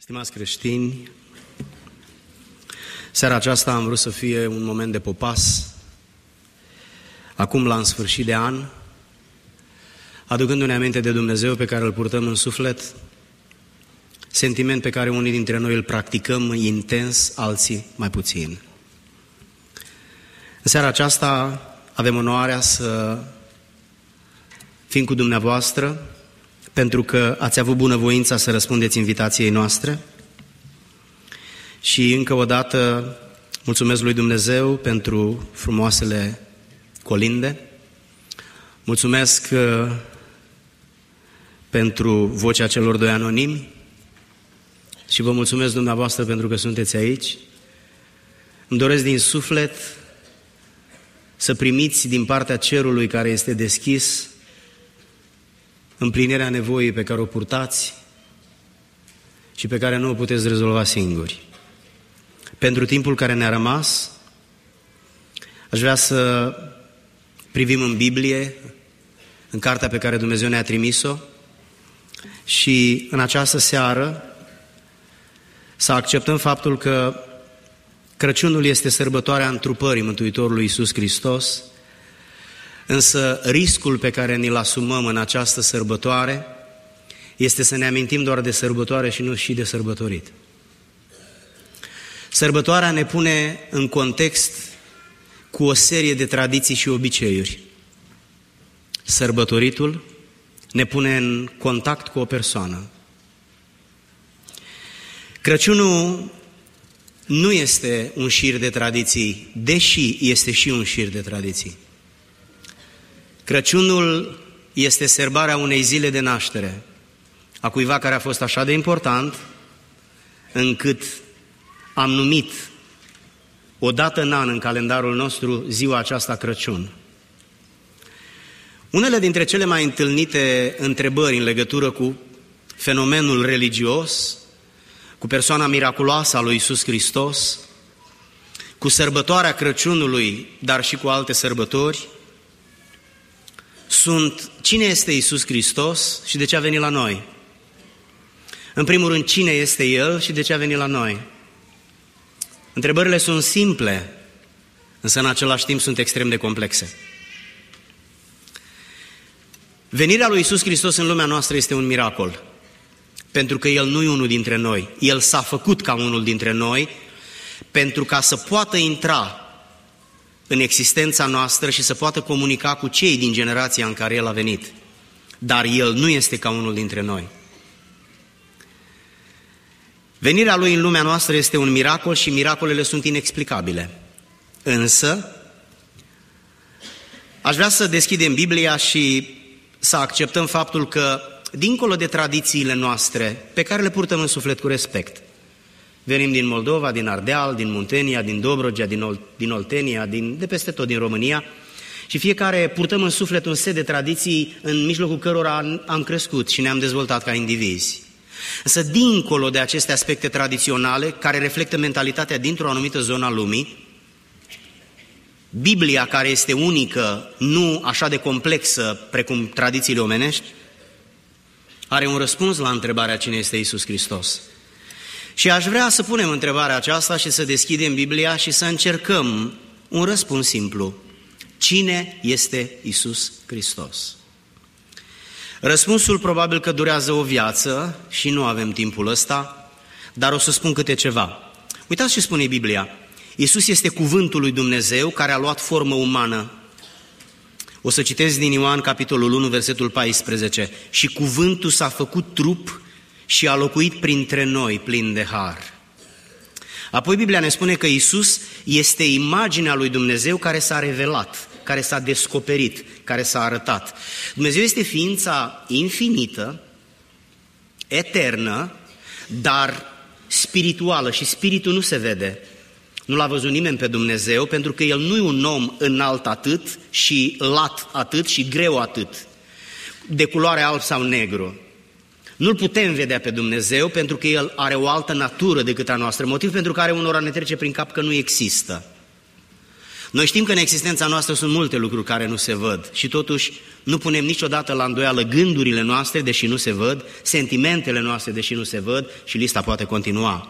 Stimați creștini, seara aceasta am vrut să fie un moment de popas, acum la în sfârșit de an, aducându-ne aminte de Dumnezeu pe care îl purtăm în suflet, sentiment pe care unii dintre noi îl practicăm intens, alții mai puțin. În seara aceasta avem onoarea să fim cu dumneavoastră, pentru că ați avut bunăvoința să răspundeți invitației noastre și încă o dată mulțumesc lui Dumnezeu pentru frumoasele colinde, mulțumesc pentru vocea celor doi anonimi și vă mulțumesc dumneavoastră pentru că sunteți aici. Îmi doresc din suflet să primiți din partea cerului care este deschis împlinirea nevoii pe care o purtați și pe care nu o puteți rezolva singuri. Pentru timpul care ne-a rămas, aș vrea să privim în Biblie, în cartea pe care Dumnezeu ne-a trimis-o și în această seară să acceptăm faptul că Crăciunul este sărbătoarea întrupării Mântuitorului Iisus Hristos, însă riscul pe care ni-l asumăm în această sărbătoare este să ne amintim doar de sărbătoare și nu și de sărbătorit. Sărbătoarea ne pune în context cu o serie de tradiții și obiceiuri. Sărbătoritul ne pune în contact cu o persoană. Crăciunul nu este un șir de tradiții, deși este și un șir de tradiții. Crăciunul este sărbarea unei zile de naștere, a cuiva care a fost așa de important, încât am numit o dată în an în calendarul nostru ziua aceasta Crăciun. Unele dintre cele mai întâlnite întrebări în legătură cu fenomenul religios, cu persoana miraculoasă a lui Iisus Hristos, cu sărbătoarea Crăciunului, dar și cu alte sărbători, sunt cine este Iisus Hristos și de ce a venit la noi. În primul rând, cine este El și de ce a venit la noi. Întrebările sunt simple, însă în același timp sunt extrem de complexe. Venirea lui Iisus Hristos în lumea noastră este un miracol, pentru că El nu e unul dintre noi. El s-a făcut ca unul dintre noi, pentru ca să poată intra în existența noastră și să poată comunica cu cei din generația în care El a venit. Dar El nu este ca unul dintre noi. Venirea Lui în lumea noastră este un miracol și miracolele sunt inexplicabile. Însă, aș vrea să deschidem Biblia și să acceptăm faptul că, dincolo de tradițiile noastre, pe care le purtăm în suflet cu respect, venim din Moldova, din Ardeal, din Muntenia, din Dobrogea, din Oltenia, de peste tot din România și fiecare purtăm în suflet un set de tradiții în mijlocul cărora am crescut și ne-am dezvoltat ca indivizi. Însă, dincolo de aceste aspecte tradiționale, care reflectă mentalitatea dintr-o anumită zonă a lumii, Biblia, care este unică, nu așa de complexă precum tradițiile omenești, are un răspuns la întrebarea cine este Iisus Hristos. Și aș vrea să punem întrebarea aceasta și să deschidem Biblia și să încercăm un răspuns simplu. Cine este Iisus Hristos? Răspunsul probabil că durează o viață și nu avem timpul ăsta, dar o să spun câte ceva. Uitați ce spune Biblia. Iisus este cuvântul lui Dumnezeu care a luat formă umană. O să citesc din Ioan, capitolul 1, versetul 14. Și cuvântul s-a făcut trup și a locuit printre noi plin de har. Apoi Biblia ne spune că Iisus este imaginea lui Dumnezeu care s-a revelat, care s-a descoperit, care s-a arătat. Dumnezeu este ființa infinită, eternă, dar spirituală și spiritul nu se vede. Nu l-a văzut nimeni pe Dumnezeu, pentru că El nu e un om înalt atât și lat atât și greu atât, de culoare alb sau negru. Nu-L putem vedea pe Dumnezeu pentru că El are o altă natură decât a noastră, motiv pentru care unora ne trece prin cap că nu există. Noi știm că în existența noastră sunt multe lucruri care nu se văd și totuși nu punem niciodată la îndoială gândurile noastre, deși nu se văd, sentimentele noastre, deși nu se văd și lista poate continua.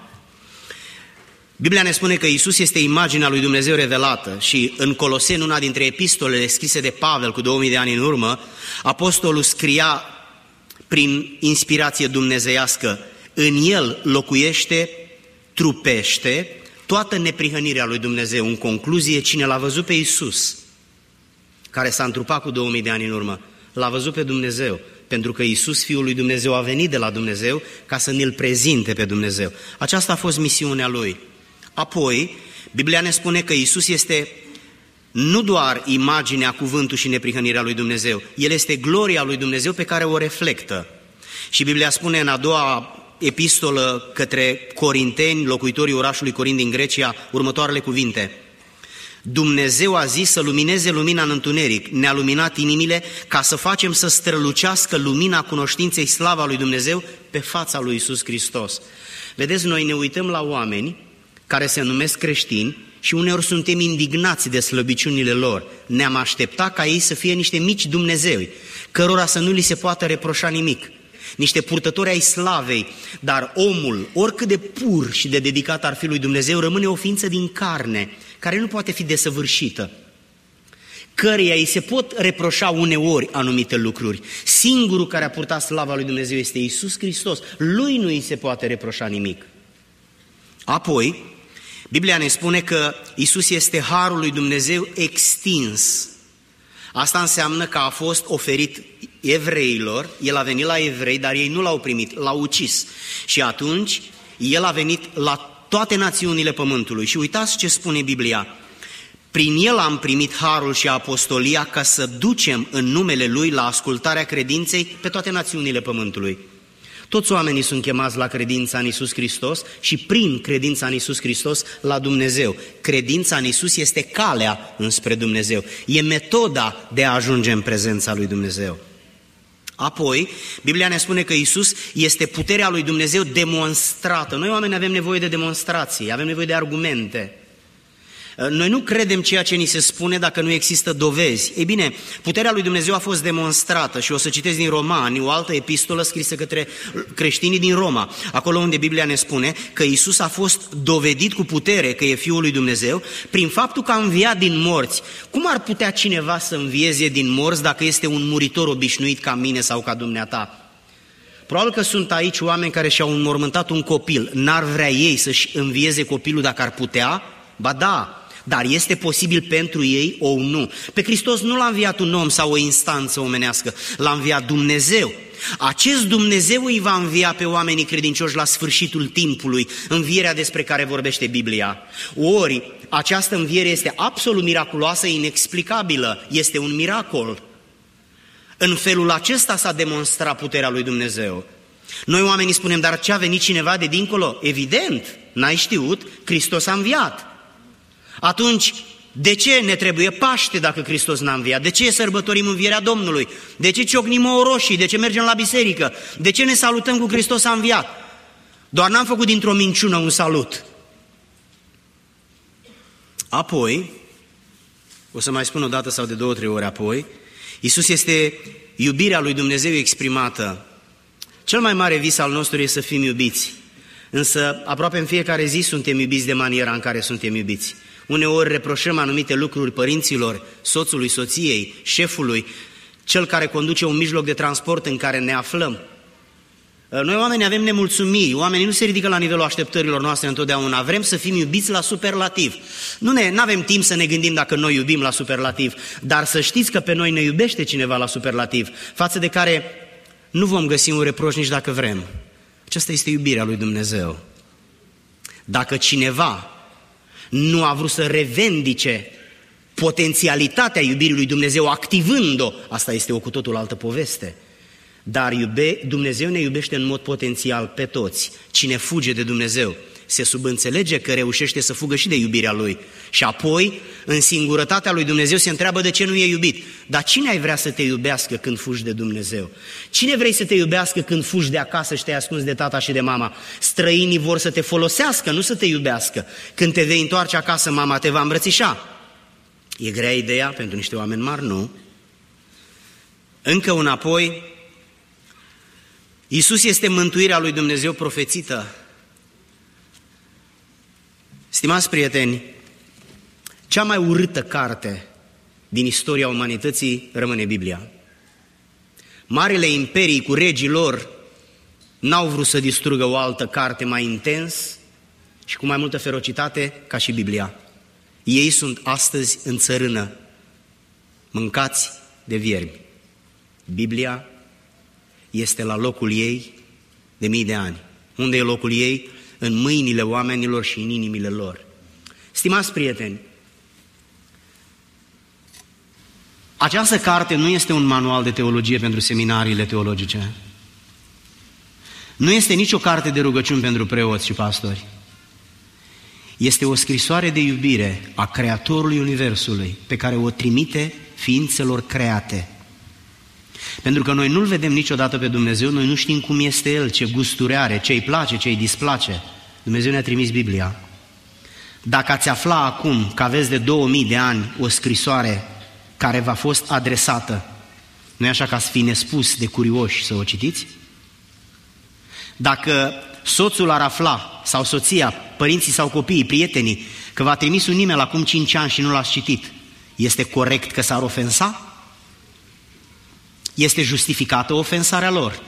Biblia ne spune că Iisus este imaginea lui Dumnezeu revelată și în Coloseni, una dintre epistolele scrise de Pavel cu 2000 de ani în urmă, apostolul scria prin inspirație dumnezeiască: în el locuiește, trupește toată neprihănirea lui Dumnezeu. În concluzie, cine l-a văzut pe Iisus, care s-a întrupat cu 2000 de ani în urmă, l-a văzut pe Dumnezeu, pentru că Iisus, Fiul lui Dumnezeu, a venit de la Dumnezeu ca să ne-L prezinte pe Dumnezeu. Aceasta a fost misiunea Lui. Apoi, Biblia ne spune că Iisus este nu doar imaginea, cuvântul și neprihănirea lui Dumnezeu, El este gloria lui Dumnezeu pe care o reflectă. Și Biblia spune în a doua epistolă către corinteni, locuitorii orașului Corint din Grecia, următoarele cuvinte: Dumnezeu a zis să lumineze lumina în întuneric, ne-a luminat inimile ca să facem să strălucească lumina cunoștinței slava lui Dumnezeu pe fața lui Iisus Hristos. Vedeți, noi ne uităm la oameni care se numesc creștini și uneori suntem indignați de slăbiciunile lor. Ne-am așteptat ca ei să fie niște mici Dumnezei, cărora să nu li se poată reproșa nimic, niște purtători ai slavei, dar omul, oricât de pur și de dedicat ar fi lui Dumnezeu, rămâne o ființă din carne, care nu poate fi desăvârșită, căreia îi se pot reproșa uneori anumite lucruri. Singurul care a purtat slava lui Dumnezeu este Iisus Hristos. Lui nu îi se poate reproșa nimic. Apoi, Biblia ne spune că Iisus este harul lui Dumnezeu extins. Asta înseamnă că a fost oferit evreilor, El a venit la evrei, dar ei nu l-au primit, l-au ucis. Și atunci El a venit la toate națiunile pământului. Și uitați ce spune Biblia: prin El am primit harul și apostolia ca să ducem în numele Lui la ascultarea credinței pe toate națiunile pământului. Toți oamenii sunt chemați la credința în Iisus Hristos și prin credința în Iisus Hristos la Dumnezeu. Credința în Iisus este calea înspre Dumnezeu, e metoda de a ajunge în prezența lui Dumnezeu. Apoi, Biblia ne spune că Iisus este puterea lui Dumnezeu demonstrată. Noi oameni avem nevoie de demonstrații, avem nevoie de argumente. Noi nu credem ceea ce ni se spune dacă nu există dovezi. Ei bine, puterea lui Dumnezeu a fost demonstrată și o să citesc din Romani, o altă epistolă scrisă către creștinii din Roma, acolo unde Biblia ne spune că Iisus a fost dovedit cu putere că e Fiul lui Dumnezeu prin faptul că a înviat din morți. Cum ar putea cineva să învieze din morți dacă este un muritor obișnuit ca mine sau ca dumneata? Probabil că sunt aici oameni care și-au înmormântat un copil. N-ar vrea ei să-și învieze copilul dacă ar putea? Ba da, dar este posibil pentru ei ou nu. Pe Hristos nu l-a înviat un om sau o instanță omenească, l-a înviat Dumnezeu. Acest Dumnezeu îi va învia pe oamenii credincioși la sfârșitul timpului, învierea despre care vorbește Biblia. Ori această înviere este absolut miraculoasă, inexplicabilă, este un miracol. În felul acesta s-a demonstrat puterea lui Dumnezeu. Noi oamenii spunem, dar ce, a venit cineva de dincolo? Evident, n-ai știut, Hristos a înviat. Atunci, de ce ne trebuie Paște dacă Hristos n-a înviat? De ce sărbătorim învierea Domnului? De ce ciocnim ouă roșii? De ce mergem la biserică? De ce ne salutăm cu Hristos a înviat? Doar n-am făcut dintr-o minciună un salut. Apoi, o să mai spun o dată sau de 2-3 ori apoi, Iisus este iubirea lui Dumnezeu exprimată. Cel mai mare vis al nostru este să fim iubiți. Însă, aproape în fiecare zi suntem iubiți de maniera în care suntem iubiți. Uneori reproșăm anumite lucruri părinților, soțului, soției, șefului, cel care conduce un mijloc de transport în care ne aflăm. Noi oamenii avem nemulțumiri, oamenii nu se ridică la nivelul așteptărilor noastre întotdeauna, vrem să fim iubiți la superlativ. Nu avem timp să ne gândim dacă noi iubim la superlativ, dar să știți că pe noi ne iubește cineva la superlativ, față de care nu vom găsi un reproș nici dacă vrem. Aceasta este iubirea lui Dumnezeu. Dacă cineva nu a vrut să revendice potențialitatea iubirii lui Dumnezeu activând-o, asta este o cu totul altă poveste. Dar Dumnezeu ne iubește în mod potențial pe toți. Cine fuge de Dumnezeu se subînțelege că reușește să fugă și de iubirea Lui. Și apoi, în singurătatea lui Dumnezeu, se întreabă de ce nu e iubit. Dar cine ai vrea să te iubească când fugi de Dumnezeu? Cine vrei să te iubească când fugi de acasă și te-ai ascuns de tata și de mama? Străinii vor să te folosească, nu să te iubească. Când te vei întoarce acasă, mama te va îmbrățișa. E grea ideea pentru niște oameni mari? Nu. Încă un apoi, Iisus este mântuirea lui Dumnezeu profețită. Stimați prieteni, cea mai urâtă carte din istoria umanității rămâne Biblia. Marile imperii cu regii lor n-au vrut să distrugă o altă carte mai intens și cu mai multă ferocitate ca și Biblia. Ei sunt astăzi în țărână, mâncați de viermi. Biblia este la locul ei de mii de ani. Unde e locul ei? În mâinile oamenilor și în inimile lor. Stimați prieteni, această carte nu este un manual de teologie pentru seminariile teologice. Nu este nicio carte de rugăciuni pentru preoți și pastori. Este o scrisoare de iubire a Creatorului Universului pe care o trimite ființelor create. Pentru că noi nu-L vedem niciodată pe Dumnezeu, noi nu știm cum este El, ce gusturi are, ce îi place, ce îi displace. Dumnezeu ne-a trimis Biblia. Dacă ați afla acum că aveți de 2000 de ani o scrisoare care v-a fost adresată, nu e așa că ați fi nespus de curioși să o citiți? Dacă soțul ar afla, sau soția, părinții sau copiii, prietenii, că v-a trimis un e-mail acum 5 ani și nu l-ați citit, este corect că s-ar ofensa? Este justificată ofensarea lor.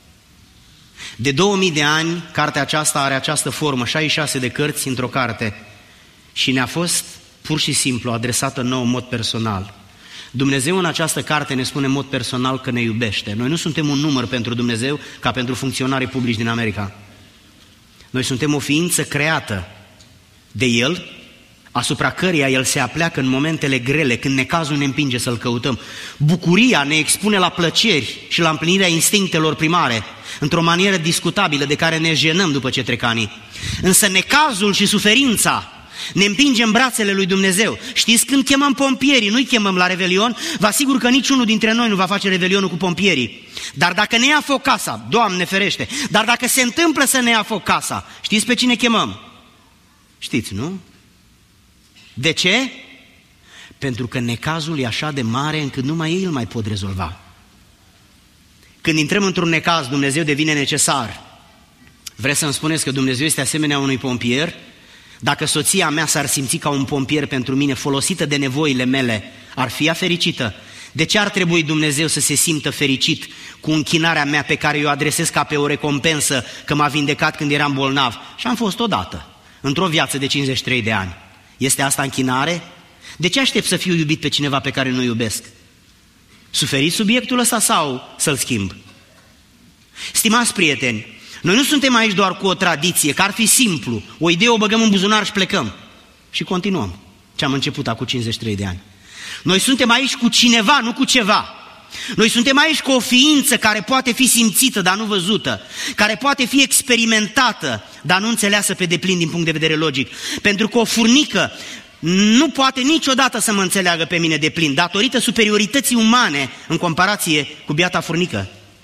De 2000 de ani, cartea aceasta are această formă, 66 de cărți într-o carte, și ne-a fost pur și simplu adresată nouă în mod personal. Dumnezeu în această carte ne spune în mod personal că ne iubește. Noi nu suntem un număr pentru Dumnezeu ca pentru funcționarii publici din America. Noi suntem o ființă creată de El, asupra căreia El se apleacă în momentele grele, când necazul ne împinge să-L căutăm. Bucuria ne expune la plăceri și la împlinirea instinctelor primare, într-o manieră discutabilă de care ne jenăm după ce trec ani. Însă necazul și suferința ne împinge în brațele lui Dumnezeu. Știți, când chemăm pompierii, nu-i chemăm la revelion, vă asigur că niciunul dintre noi nu va face revelionul cu pompierii. Dar dacă ne ia foc casa, Doamne ferește, dar dacă se întâmplă să ne ia foc casa, știți pe cine chemăm? Știți, nu? De ce? Pentru că necazul e așa de mare încât numai ei îl mai pot rezolva. Când intrăm într-un necaz, Dumnezeu devine necesar. Vreți să-mi spuneți că Dumnezeu este asemenea unui pompier? Dacă soția mea s-ar simți ca un pompier pentru mine, folosită de nevoile mele, ar fi ea fericită? De ce ar trebui Dumnezeu să se simtă fericit cu închinarea mea pe care eu o adresez ca pe o recompensă că m-a vindecat când eram bolnav? Și am fost odată, într-o viață de 53 de ani. Este asta închinare? De ce aștept să fiu iubit pe cineva pe care nu iubesc? Suferiți subiectul ăsta sau să-l schimb? Stimați prieteni, noi nu suntem aici doar cu o tradiție, că ar fi simplu, o idee o băgăm în buzunar și plecăm. Și continuăm ce am început acum 53 de ani. Noi suntem aici cu cineva, nu cu ceva. Noi suntem aici cu o ființă care poate fi simțită, dar nu văzută, care poate fi experimentată, dar nu înțeleasă pe deplin din punct de vedere logic. Pentru că o furnică nu poate niciodată să mă înțeleagă pe mine deplin, datorită superiorității umane în comparație cu biata furnică.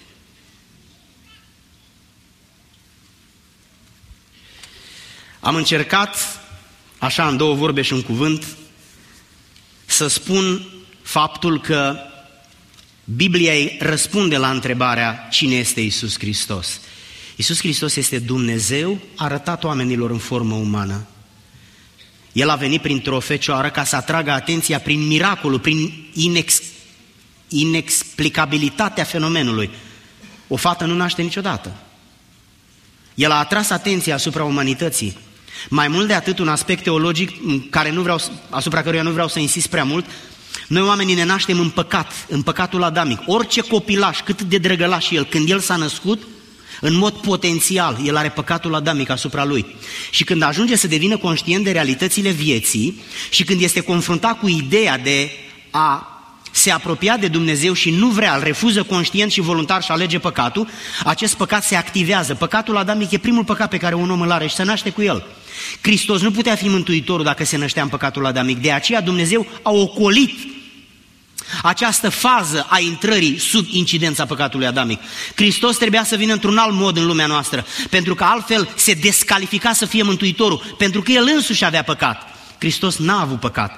Am încercat, așa în două vorbe și un cuvânt, să spun faptul că Biblia răspunde la întrebarea cine este Iisus Hristos. Iisus Hristos este Dumnezeu arătat oamenilor în formă umană. El a venit printr-o fecioară ca să atragă atenția prin miracolul, prin inexplicabilitatea fenomenului. O fată nu naște niciodată. El a atras atenția asupra umanității. Mai mult de atât, un aspect teologic asupra căruia nu vreau să insist prea mult, noi oamenii ne naștem în păcat, în păcatul adamic. Orice copilaș, cât de drăgălaș el, când el s-a născut, în mod potențial, el are păcatul adamic asupra lui. Și când ajunge să devină conștient de realitățile vieții și când este confruntat cu ideea de a se apropia de Dumnezeu și nu vrea, îl refuză conștient și voluntar și alege păcatul, acest păcat se activează. Păcatul adamic e primul păcat pe care un om îl are și se naște cu el. Hristos nu putea fi mântuitorul dacă se năștea în păcatul adamic. De aceea Dumnezeu a ocolit această fază a intrării sub incidența păcatului adamic. Hristos trebuia să vină într-un alt mod în lumea noastră, pentru că altfel se descalifica să fie mântuitorul, pentru că El însuși avea păcat. Hristos n-a avut păcat.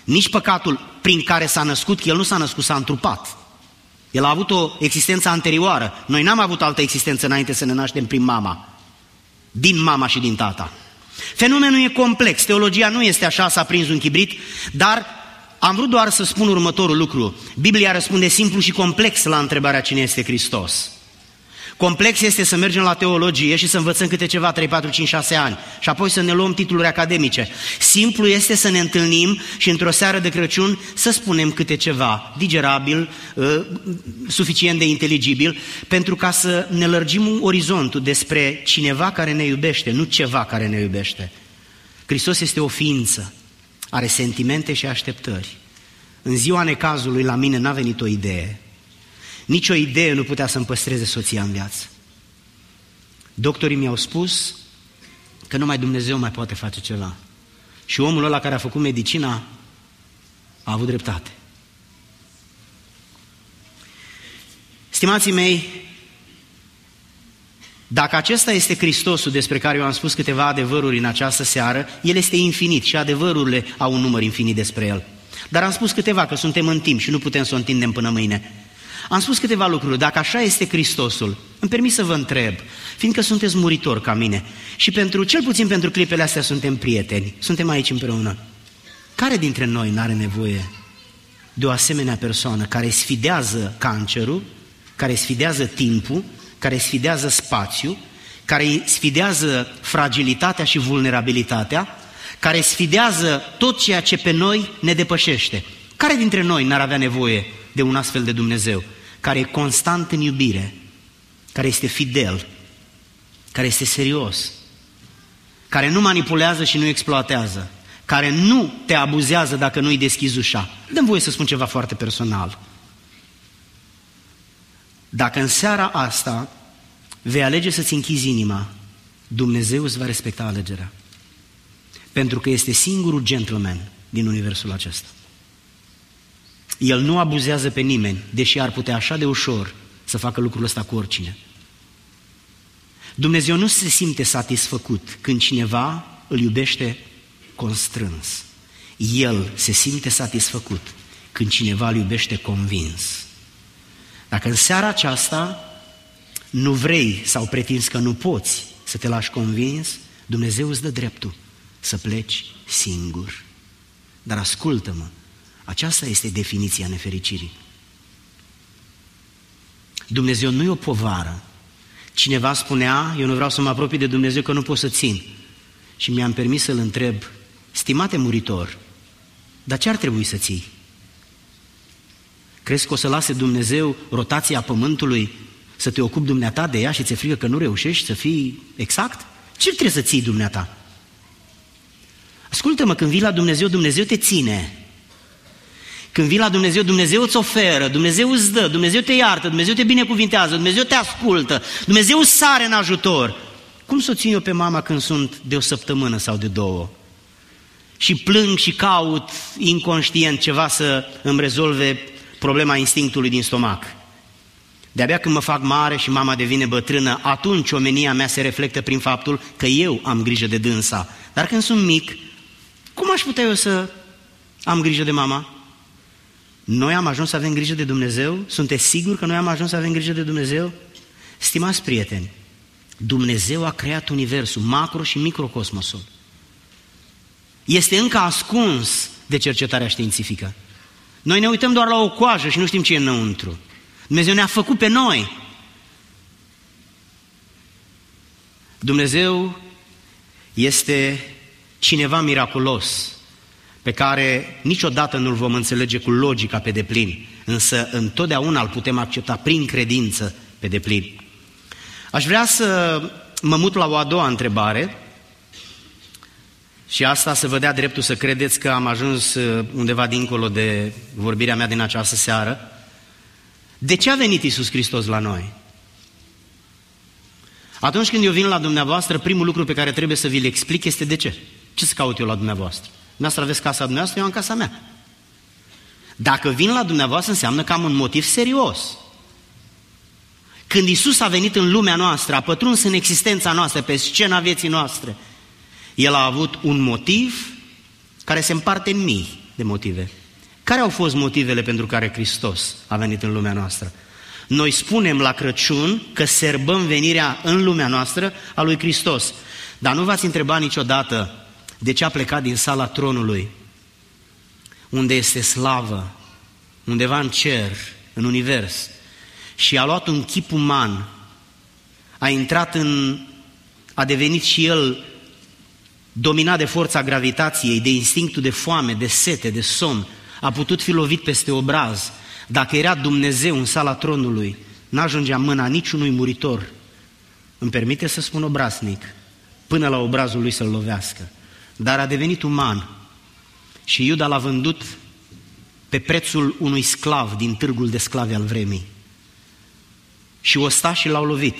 nici păcatul prin care s-a născut, că El nu s-a născut, s-a întrupat. El a avut o existență anterioară. Noi n-am avut altă existență înainte să ne naștem prin mama, din mama și din tata. Fenomenul e complex, teologia nu este așa, s-a prins un chibrit, dar am vrut doar să spun următorul lucru. Biblia răspunde simplu și complex la întrebarea cine este Hristos. Complex este să mergem la teologie și să învățăm câte ceva, 3, 4, 5, 6 ani și apoi să ne luăm titluri academice. Simplu este să ne întâlnim și într-o seară de Crăciun să spunem câte ceva digerabil, suficient de inteligibil, pentru ca să ne lărgim orizontul despre cineva care ne iubește, nu ceva care ne iubește. Hristos este o ființă, are sentimente și așteptări. În ziua necazului la mine n-a venit o idee. Nici o idee nu putea să-mi păstreze soția în viață. Doctorii mi-au spus că numai Dumnezeu mai poate face ceva. Și omul ăla care a făcut medicina a avut dreptate. Stimații mei, dacă acesta este Hristosul despre care eu am spus câteva adevăruri în această seară, El este infinit și adevărurile au un număr infinit despre El. Dar am spus câteva, că suntem în timp și nu putem să o întindem până mâine. Am spus câteva lucruri. Dacă așa este Hristosul, îmi permit să vă întreb, fiindcă sunteți muritori ca mine și cel puțin pentru clipele astea suntem prieteni, suntem aici împreună, care dintre noi n-are nevoie de o asemenea persoană care sfidează cancerul, care sfidează timpul, care sfidează spațiul, care sfidează fragilitatea și vulnerabilitatea, care sfidează tot ceea ce pe noi ne depășește? Care dintre noi n-ar avea nevoie de un astfel de Dumnezeu, care e constant în iubire, care este fidel, care este serios, care nu manipulează și nu exploatează, care nu te abuzează dacă nu-i deschizi ușa? Dă-mi voie să spun ceva foarte personal. Dacă în seara asta vei alege să-ți închizi inima, Dumnezeu îți va respecta alegerea. Pentru că este singurul gentleman din universul acesta. El nu abuzează pe nimeni, deși ar putea așa de ușor să facă lucrul ăsta cu oricine. Dumnezeu nu se simte satisfăcut când cineva îl iubește constrâns. El se simte satisfăcut când cineva îl iubește convins. Dacă în seara aceasta nu vrei sau pretinzi că nu poți să te lași convins, Dumnezeu îți dă dreptul să pleci singur. Dar ascultă-mă, aceasta este definiția nefericirii. Dumnezeu nu e o povară. Cineva spunea, eu nu vreau să mă apropii de Dumnezeu că nu pot să țin. Și mi-am permis să-l întreb, stimate muritor, dar ce ar trebui să ții? Crezi că o să lase Dumnezeu rotația pământului să te ocupi dumneata de ea și ți-e frică că nu reușești să fii exact? Ce trebuie să ții dumneata? Ascultă-mă, când vii la Dumnezeu, Dumnezeu te ține. Când vii la Dumnezeu, Dumnezeu îți oferă, Dumnezeu îți dă, Dumnezeu te iartă, Dumnezeu te binecuvintează, Dumnezeu te ascultă, Dumnezeu sare în ajutor. Cum să o țin eu pe mama când sunt de o săptămână sau de 2? Și plâng și caut inconștient ceva să îmi rezolve problema instinctului din stomac. De-abia când mă fac mare și mama devine bătrână, atunci omenia mea se reflectă prin faptul că eu am grijă de dânsa. Dar când sunt mic, cum aș putea eu să am grijă de mama? Noi am ajuns să avem grijă de Dumnezeu? Sunteți siguri că noi am ajuns să avem grijă de Dumnezeu? Stimați prieteni, Dumnezeu a creat universul, macro și microcosmosul. Este încă ascuns de cercetarea științifică. Noi ne uităm doar la o coajă și nu știm ce e înăuntru. Dumnezeu ne-a făcut pe noi. Dumnezeu este cineva miraculos, pe care niciodată nu-l vom înțelege cu logica pe deplin, însă întotdeauna îl putem accepta prin credință pe deplin. Aș vrea să mă mut la o a doua întrebare și asta să vă dea dreptul să credeți că am ajuns undeva dincolo de vorbirea mea din această seară. De ce a venit Iisus Hristos la noi? Atunci când eu vin la dumneavoastră, primul lucru pe care trebuie să vi-l explic este de ce. Ce să caut eu la dumneavoastră? Dumneavoastră aveți casa dumneavoastră, eu am casa mea. Dacă vin la dumneavoastră, înseamnă că am un motiv serios. Când Iisus a venit în lumea noastră, a pătruns în existența noastră, pe scena vieții noastre, El a avut un motiv care se împarte în mii. de motive. Care au fost motivele pentru care Hristos a venit în lumea noastră? Noi spunem la Crăciun că sărbăm venirea în lumea noastră a lui Hristos. Dar nu v-ați întrebat niciodată de ce a plecat din sala tronului, unde este slavă, undeva în cer, în univers, și a luat un chip uman, a devenit și el dominat de forța gravitației, de instinctul de foame, de sete, de somn, a putut fi lovit peste obraz. Dacă era Dumnezeu în sala tronului, n-ajungea mâna niciunui muritor, îmi permite să spun obraznic, până la obrazul lui să-l lovească. Dar a devenit uman și Iuda l-a vândut pe prețul unui sclav din târgul de sclavi al vremii. Și ostașii l-au lovit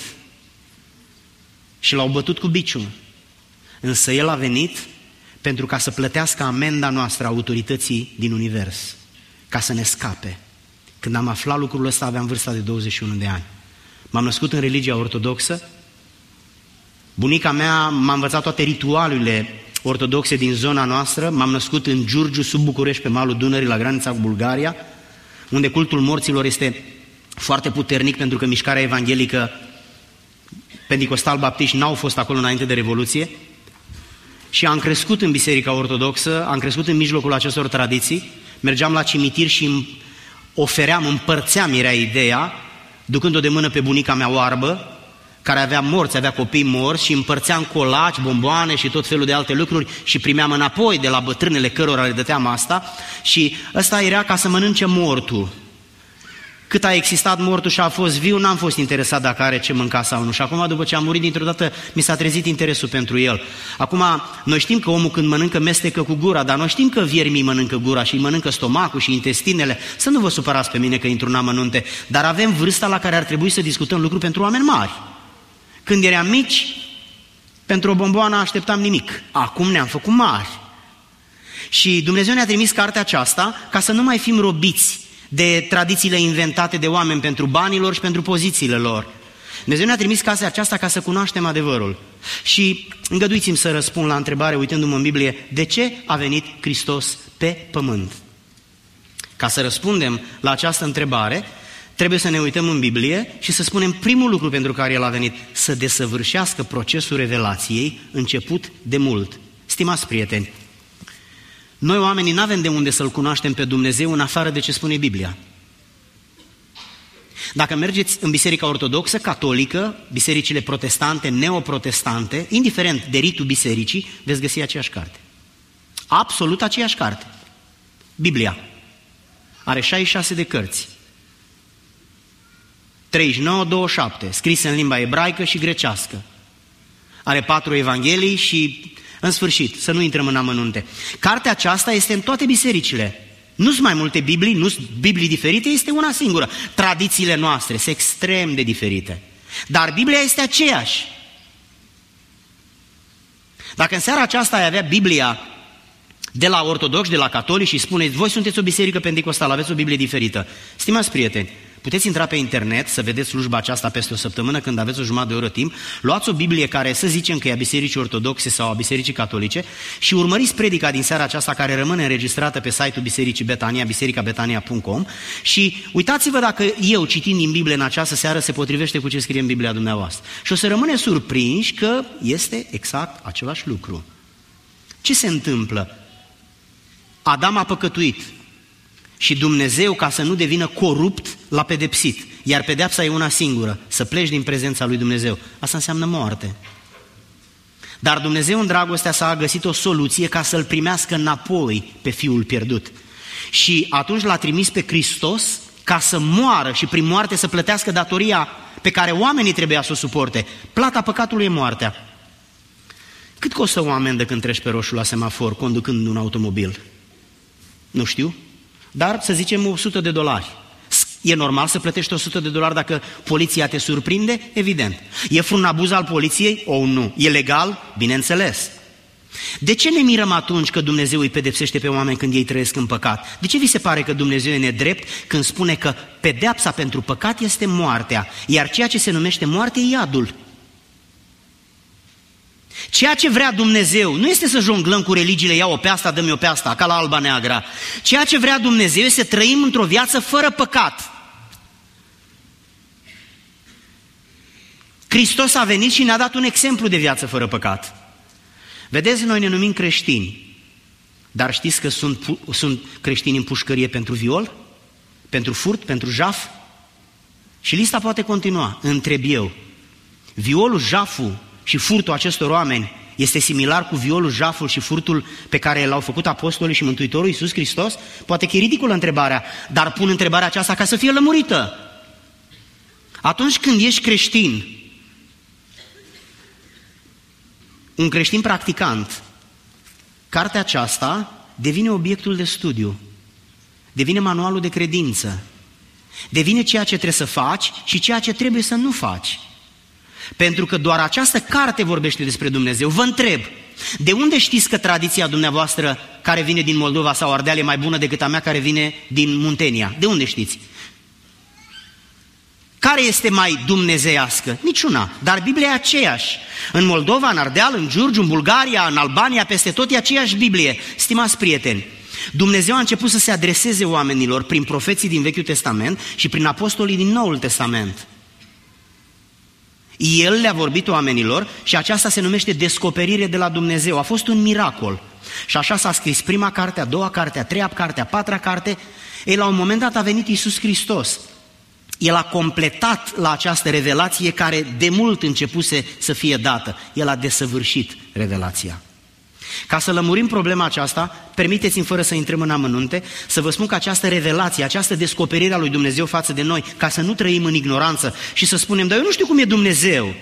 și l-au bătut cu biciul. Însă el a venit pentru ca să plătească amenda noastră a autorității din univers, ca să ne scape. Când am aflat lucrul ăsta aveam vârsta de 21 de ani. M-am născut în religia ortodoxă. Bunica mea m-a învățat toate ritualurile ortodoxe din zona noastră. M-am născut în Giurgiu, sub București, pe malul Dunării, la granița cu Bulgaria, unde cultul morților este foarte puternic, pentru că mișcarea evanghelică Pentecostal Baptiști n-au fost acolo înainte de Revoluție. Și am crescut în Biserica Ortodoxă, am crescut în mijlocul acestor tradiții, mergeam la cimitir și împărțeam, era ideea, ducând-o de mână pe bunica mea oarbă, care avea morți, avea copii morți, și împărțeam colaci, bomboane și tot felul de alte lucruri și primeam înapoi de la bătrânele cărora le dăteam asta, și ăsta era ca să mănânce mortul. Cât a existat mortul și a fost viu, n-am fost interesat dacă are ce mânca sau nu. Și acum, după ce a murit, dintr-o dată mi s-a trezit interesul pentru el. Acum, noi știm că omul când mănâncă mestecă cu gura, dar noi știm că viermii mănâncă gura și îi mănâncă stomacul și intestinele. Să nu vă supărați pe mine că intru în amănunte, dar avem vârsta la care ar trebui să discutăm lucruri pentru oameni mari. Când eram mici, pentru o bomboană așteptam nimic. Acum ne-am făcut mari. Și Dumnezeu ne-a trimis cartea aceasta ca să nu mai fim robiți de tradițiile inventate de oameni pentru banilor și pentru pozițiile lor. Dumnezeu ne-a trimis cartea aceasta ca să cunoaștem adevărul. Și îngăduiți-mi să răspund la întrebare, uitându-mă în Biblie, de ce a venit Hristos pe pământ? Ca să răspundem la această întrebare, trebuie să ne uităm în Biblie și să spunem primul lucru pentru care El a venit: să desăvârșească procesul revelației început de mult. Stimați prieteni, noi oamenii n-avem de unde să-L cunoaștem pe Dumnezeu în afară de ce spune Biblia. Dacă mergeți în Biserica Ortodoxă, Catolică, bisericile protestante, neoprotestante, indiferent de ritul bisericii, veți găsi aceeași carte. Absolut aceeași carte. Biblia are 66 de cărți. 39-27, scrise în limba ebraică și grecească. Are 4 evanghelii și, în sfârșit, să nu intrăm în amănunte. Cartea aceasta este în toate bisericile. Nu sunt mai multe Biblii, nu sunt Biblii diferite, este una singură. Tradițiile noastre sunt extrem de diferite. Dar Biblia este aceeași. Dacă în seara aceasta ai avea Biblia de la ortodoxi, de la catolici și spuneți: voi sunteți o biserică pentecostală, aveți o Biblie diferită. Stimați prieteni, puteți intra pe internet să vedeți slujba aceasta peste o săptămână, când aveți o jumătate de oră timp, luați o Biblie care, să zicem că e a bisericii ortodoxe sau a bisericii catolice, și urmăriți predica din seara aceasta, care rămâne înregistrată pe site-ul Bisericii Betania, biserica-betania.com, și uitați-vă dacă eu, citind din Biblie în această seară, se potrivește cu ce scrie în Biblia dumneavoastră. Și o să rămâne surprinși că este exact același lucru. Ce se întâmplă? Adam a păcătuit și Dumnezeu, ca să nu devină corupt, l-a pedepsit. Iar pedeapsa e una singură: să pleci din prezența lui Dumnezeu. Asta înseamnă moarte. Dar Dumnezeu, în dragostea sa, a găsit o soluție ca să-l primească înapoi pe fiul pierdut. Și atunci l-a trimis pe Hristos ca să moară și prin moarte să plătească datoria pe care oamenii trebuia să o suporte. Plata păcatului e moartea. Cât costă o amendă când treci pe roșu la semafor, conducând un automobil? Nu știu, dar să zicem $100. E normal să plătești $100 dacă poliția te surprinde? Evident. E vreun abuz al poliției? O, nu. E legal? Bineînțeles. De ce ne mirăm atunci că Dumnezeu îi pedepsește pe oameni când ei trăiesc în păcat? De ce vi se pare că Dumnezeu e nedrept când spune că pedeapsa pentru păcat este moartea, iar ceea ce se numește moarte e iadul? Ceea ce vrea Dumnezeu nu este să jonglăm cu religiile, ia-o pe asta, dă-mi-o pe asta, ca la alba neagra. Ceea ce vrea Dumnezeu este să trăim într-o viață fără păcat. Hristos a venit și ne-a dat un exemplu de viață fără păcat. Vedeți, noi ne numim creștini, dar știți că sunt creștini în pușcărie pentru viol, pentru furt, pentru jaf? Și lista poate continua. Întreb eu, violul, jaful și furtul acestor oameni este similar cu violul, jaful și furtul pe care l-au făcut apostolii și Mântuitorul Iisus Hristos? Poate că e ridicolă întrebarea, dar pun întrebarea aceasta ca să fie lămurită. Atunci când ești creștin, un creștin practicant, cartea aceasta devine obiectul de studiu, devine manualul de credință, devine ceea ce trebuie să faci și ceea ce trebuie să nu faci. Pentru că doar această carte vorbește despre Dumnezeu. Vă întreb, de unde știți că tradiția dumneavoastră care vine din Moldova sau Ardeal e mai bună decât a mea care vine din Muntenia? De unde știți? Care este mai dumnezeiască? Niciuna, dar Biblia e aceeași. În Moldova, în Ardeal, în Giurgiu, în Bulgaria, în Albania, peste tot e aceeași Biblie. Stimați prieteni, Dumnezeu a început să se adreseze oamenilor prin profeții din Vechiul Testament și prin apostolii din Noul Testament. El le-a vorbit oamenilor și aceasta se numește descoperire de la Dumnezeu. A fost un miracol. Și așa s-a scris prima carte, a doua carte, a treia carte, a patra carte. Ei, la un moment dat a venit Iisus Hristos. El a completat la această revelație care de mult începuse să fie dată. El a desăvârșit revelația. Ca să lămurim problema aceasta, permiteți-mi, fără să intrăm în amănunte, să vă spun că această revelație, această descoperire a lui Dumnezeu față de noi, ca să nu trăim în ignoranță și să spunem, dar eu nu știu cum e Dumnezeu.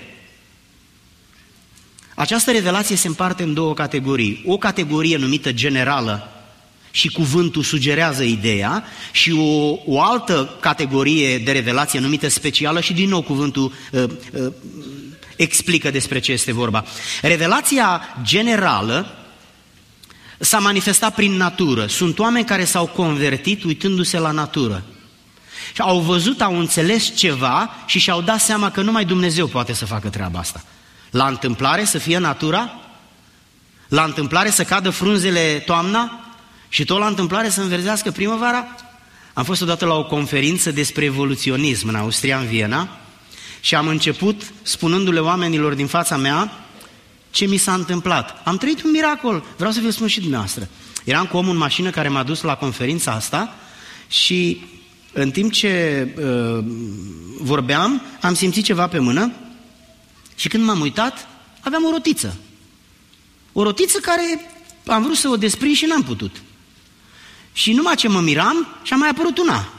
Această revelație se împarte în două categorii. O categorie numită generală și cuvântul sugerează ideea și o altă categorie de revelație numită specială și din nou cuvântul explică despre ce este vorba. Revelația generală s-a manifestat prin natură. Sunt oameni care s-au convertit uitându-se la natură. Și au văzut, au înțeles ceva și și-au dat seama că numai Dumnezeu poate să facă treaba asta. La întâmplare să fie natura, la întâmplare să cadă frunzele toamna și tot la întâmplare să înverzească primăvara. Am fost odată la o conferință despre evoluționism în Austria, în Viena, și am început spunându-le oamenilor din fața mea ce mi s-a întâmplat. Am trăit un miracol, vreau să vă spun și dumneavoastră. Eram cu omul în mașină care m-a dus la conferința asta și în timp ce vorbeam, am simțit ceva pe mână și când m-am uitat, aveam o rotiță. O rotiță care am vrut să o desprind și n-am putut. Și numai ce mă miram și a mai apărut una.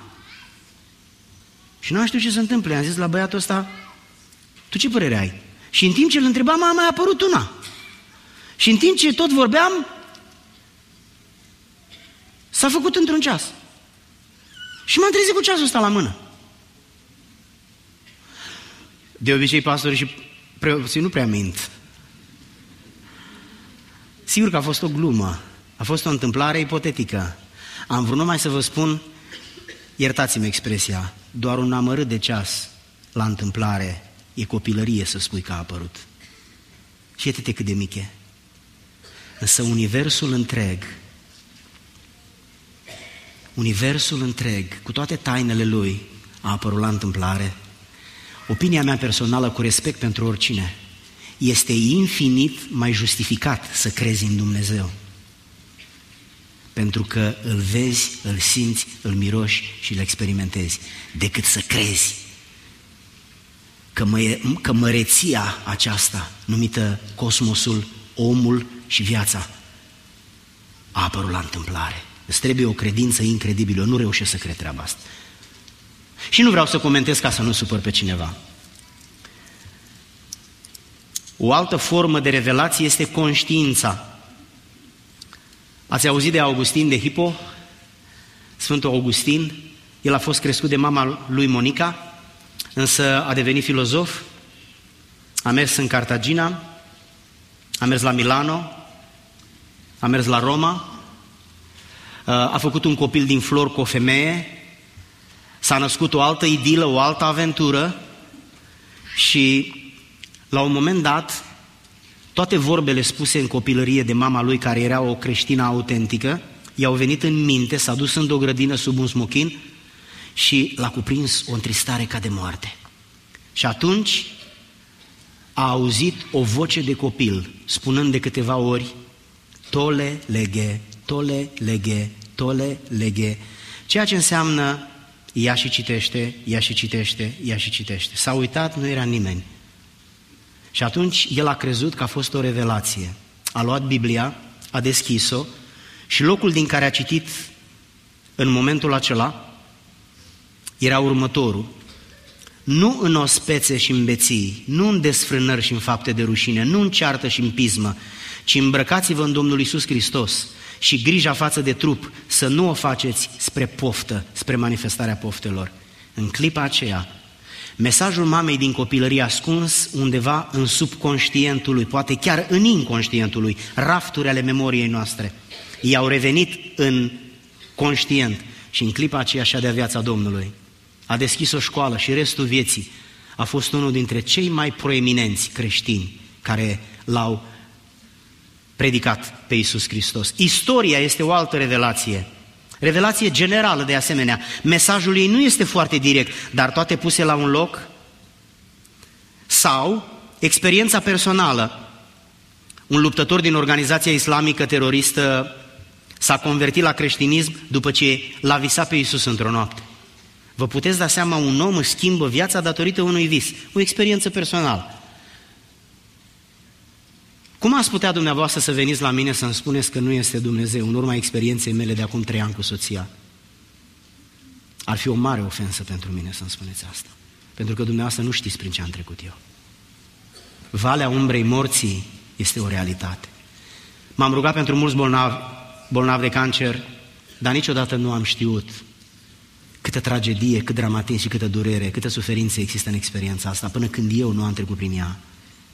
Și nu știu ce se întâmplă. I-am zis la băiatul ăsta, tu ce părere ai? Și în timp ce îl întrebam, a mai apărut una. Și în timp ce tot vorbeam, s-a făcut într-un ceas. Și m-am trezit cu ceasul ăsta la mână. De obicei, pastorii și preoții nu prea mint. Sigur că a fost o glumă, a fost o întâmplare ipotetică. Am vrut numai să vă spun, iertați-mi expresia, doar un amărât de ceas la întâmplare e copilărie să spui că a apărut. Și iată-te cât de mic e. Însă universul întreg, cu toate tainele lui, a apărut la întâmplare. Opinia mea personală, cu respect pentru oricine, este infinit mai justificat să crezi în Dumnezeu. Pentru că îl vezi, îl simți, îl miroși și îl experimentezi, decât să crezi că măreția aceasta, numită cosmosul, omul și viața, a apărut la întâmplare. Îți trebuie o credință incredibilă, eu nu reușesc să cred treaba asta. Și nu vreau să comentez ca să nu supăr pe cineva. O altă formă de revelație este conștiința. Ați auzit de Augustin de Hippo? Sfântul Augustin, el a fost crescut de mama lui Monica, însă a devenit filozof, a mers în Cartagina, a mers la Milano, a mers la Roma, a făcut un copil din flori cu o femeie, s-a născut o altă idilă, o altă aventură și la un moment dat toate vorbele spuse în copilărie de mama lui, care era o creștină autentică, i-au venit în minte, s-a dus într-o grădină sub un smochin și l-a cuprins o întristare ca de moarte. Și atunci a auzit o voce de copil, spunând de câteva ori, tole leghe, tole leghe, tole leghe, ceea ce înseamnă ia și citește, ia și citește, ia și citește. S-a uitat, nu era nimeni. Și atunci el a crezut că a fost o revelație. A luat Biblia, a deschis-o și locul din care a citit în momentul acela era următorul. Nu în ospețe și în beții, nu în desfrânări și în fapte de rușine, nu în ceartă și în pismă, ci îmbrăcați-vă în Domnul Iisus Hristos și grija față de trup să nu o faceți spre poftă, spre manifestarea poftelor. În clipa aceea, mesajul mamei din copilărie ascuns undeva în subconștientul lui, poate chiar în inconștientul lui, rafturi ale memoriei noastre, i-au revenit în conștient și în clipa aceea și-a dea viața Domnului. A deschis o școală și restul vieții a fost unul dintre cei mai proeminenți creștini care l-au predicat pe Iisus Hristos. Istoria este o altă revelație. Revelație generală de asemenea. Mesajul ei nu este foarte direct, dar toate puse la un loc. Sau experiența personală. Un luptător din organizația islamică teroristă s-a convertit la creștinism după ce l-a visat pe Iisus într-o noapte. Vă puteți da seama, un om își schimbă viața datorită unui vis, o experiență personală. Cum ați putea dumneavoastră să veniți la mine să-mi spuneți că nu este Dumnezeu în urma experienței mele de acum 3 ani cu soția? Ar fi o mare ofensă pentru mine să-mi spuneți asta, pentru că dumneavoastră nu știți prin ce am trecut eu. Valea umbrei morții este o realitate. M-am rugat pentru mulți bolnavi de cancer, dar niciodată nu am știut câtă tragedie, cât dramatism și câtă durere, câtă suferință există în experiența asta, până când eu nu am trecut prin ea.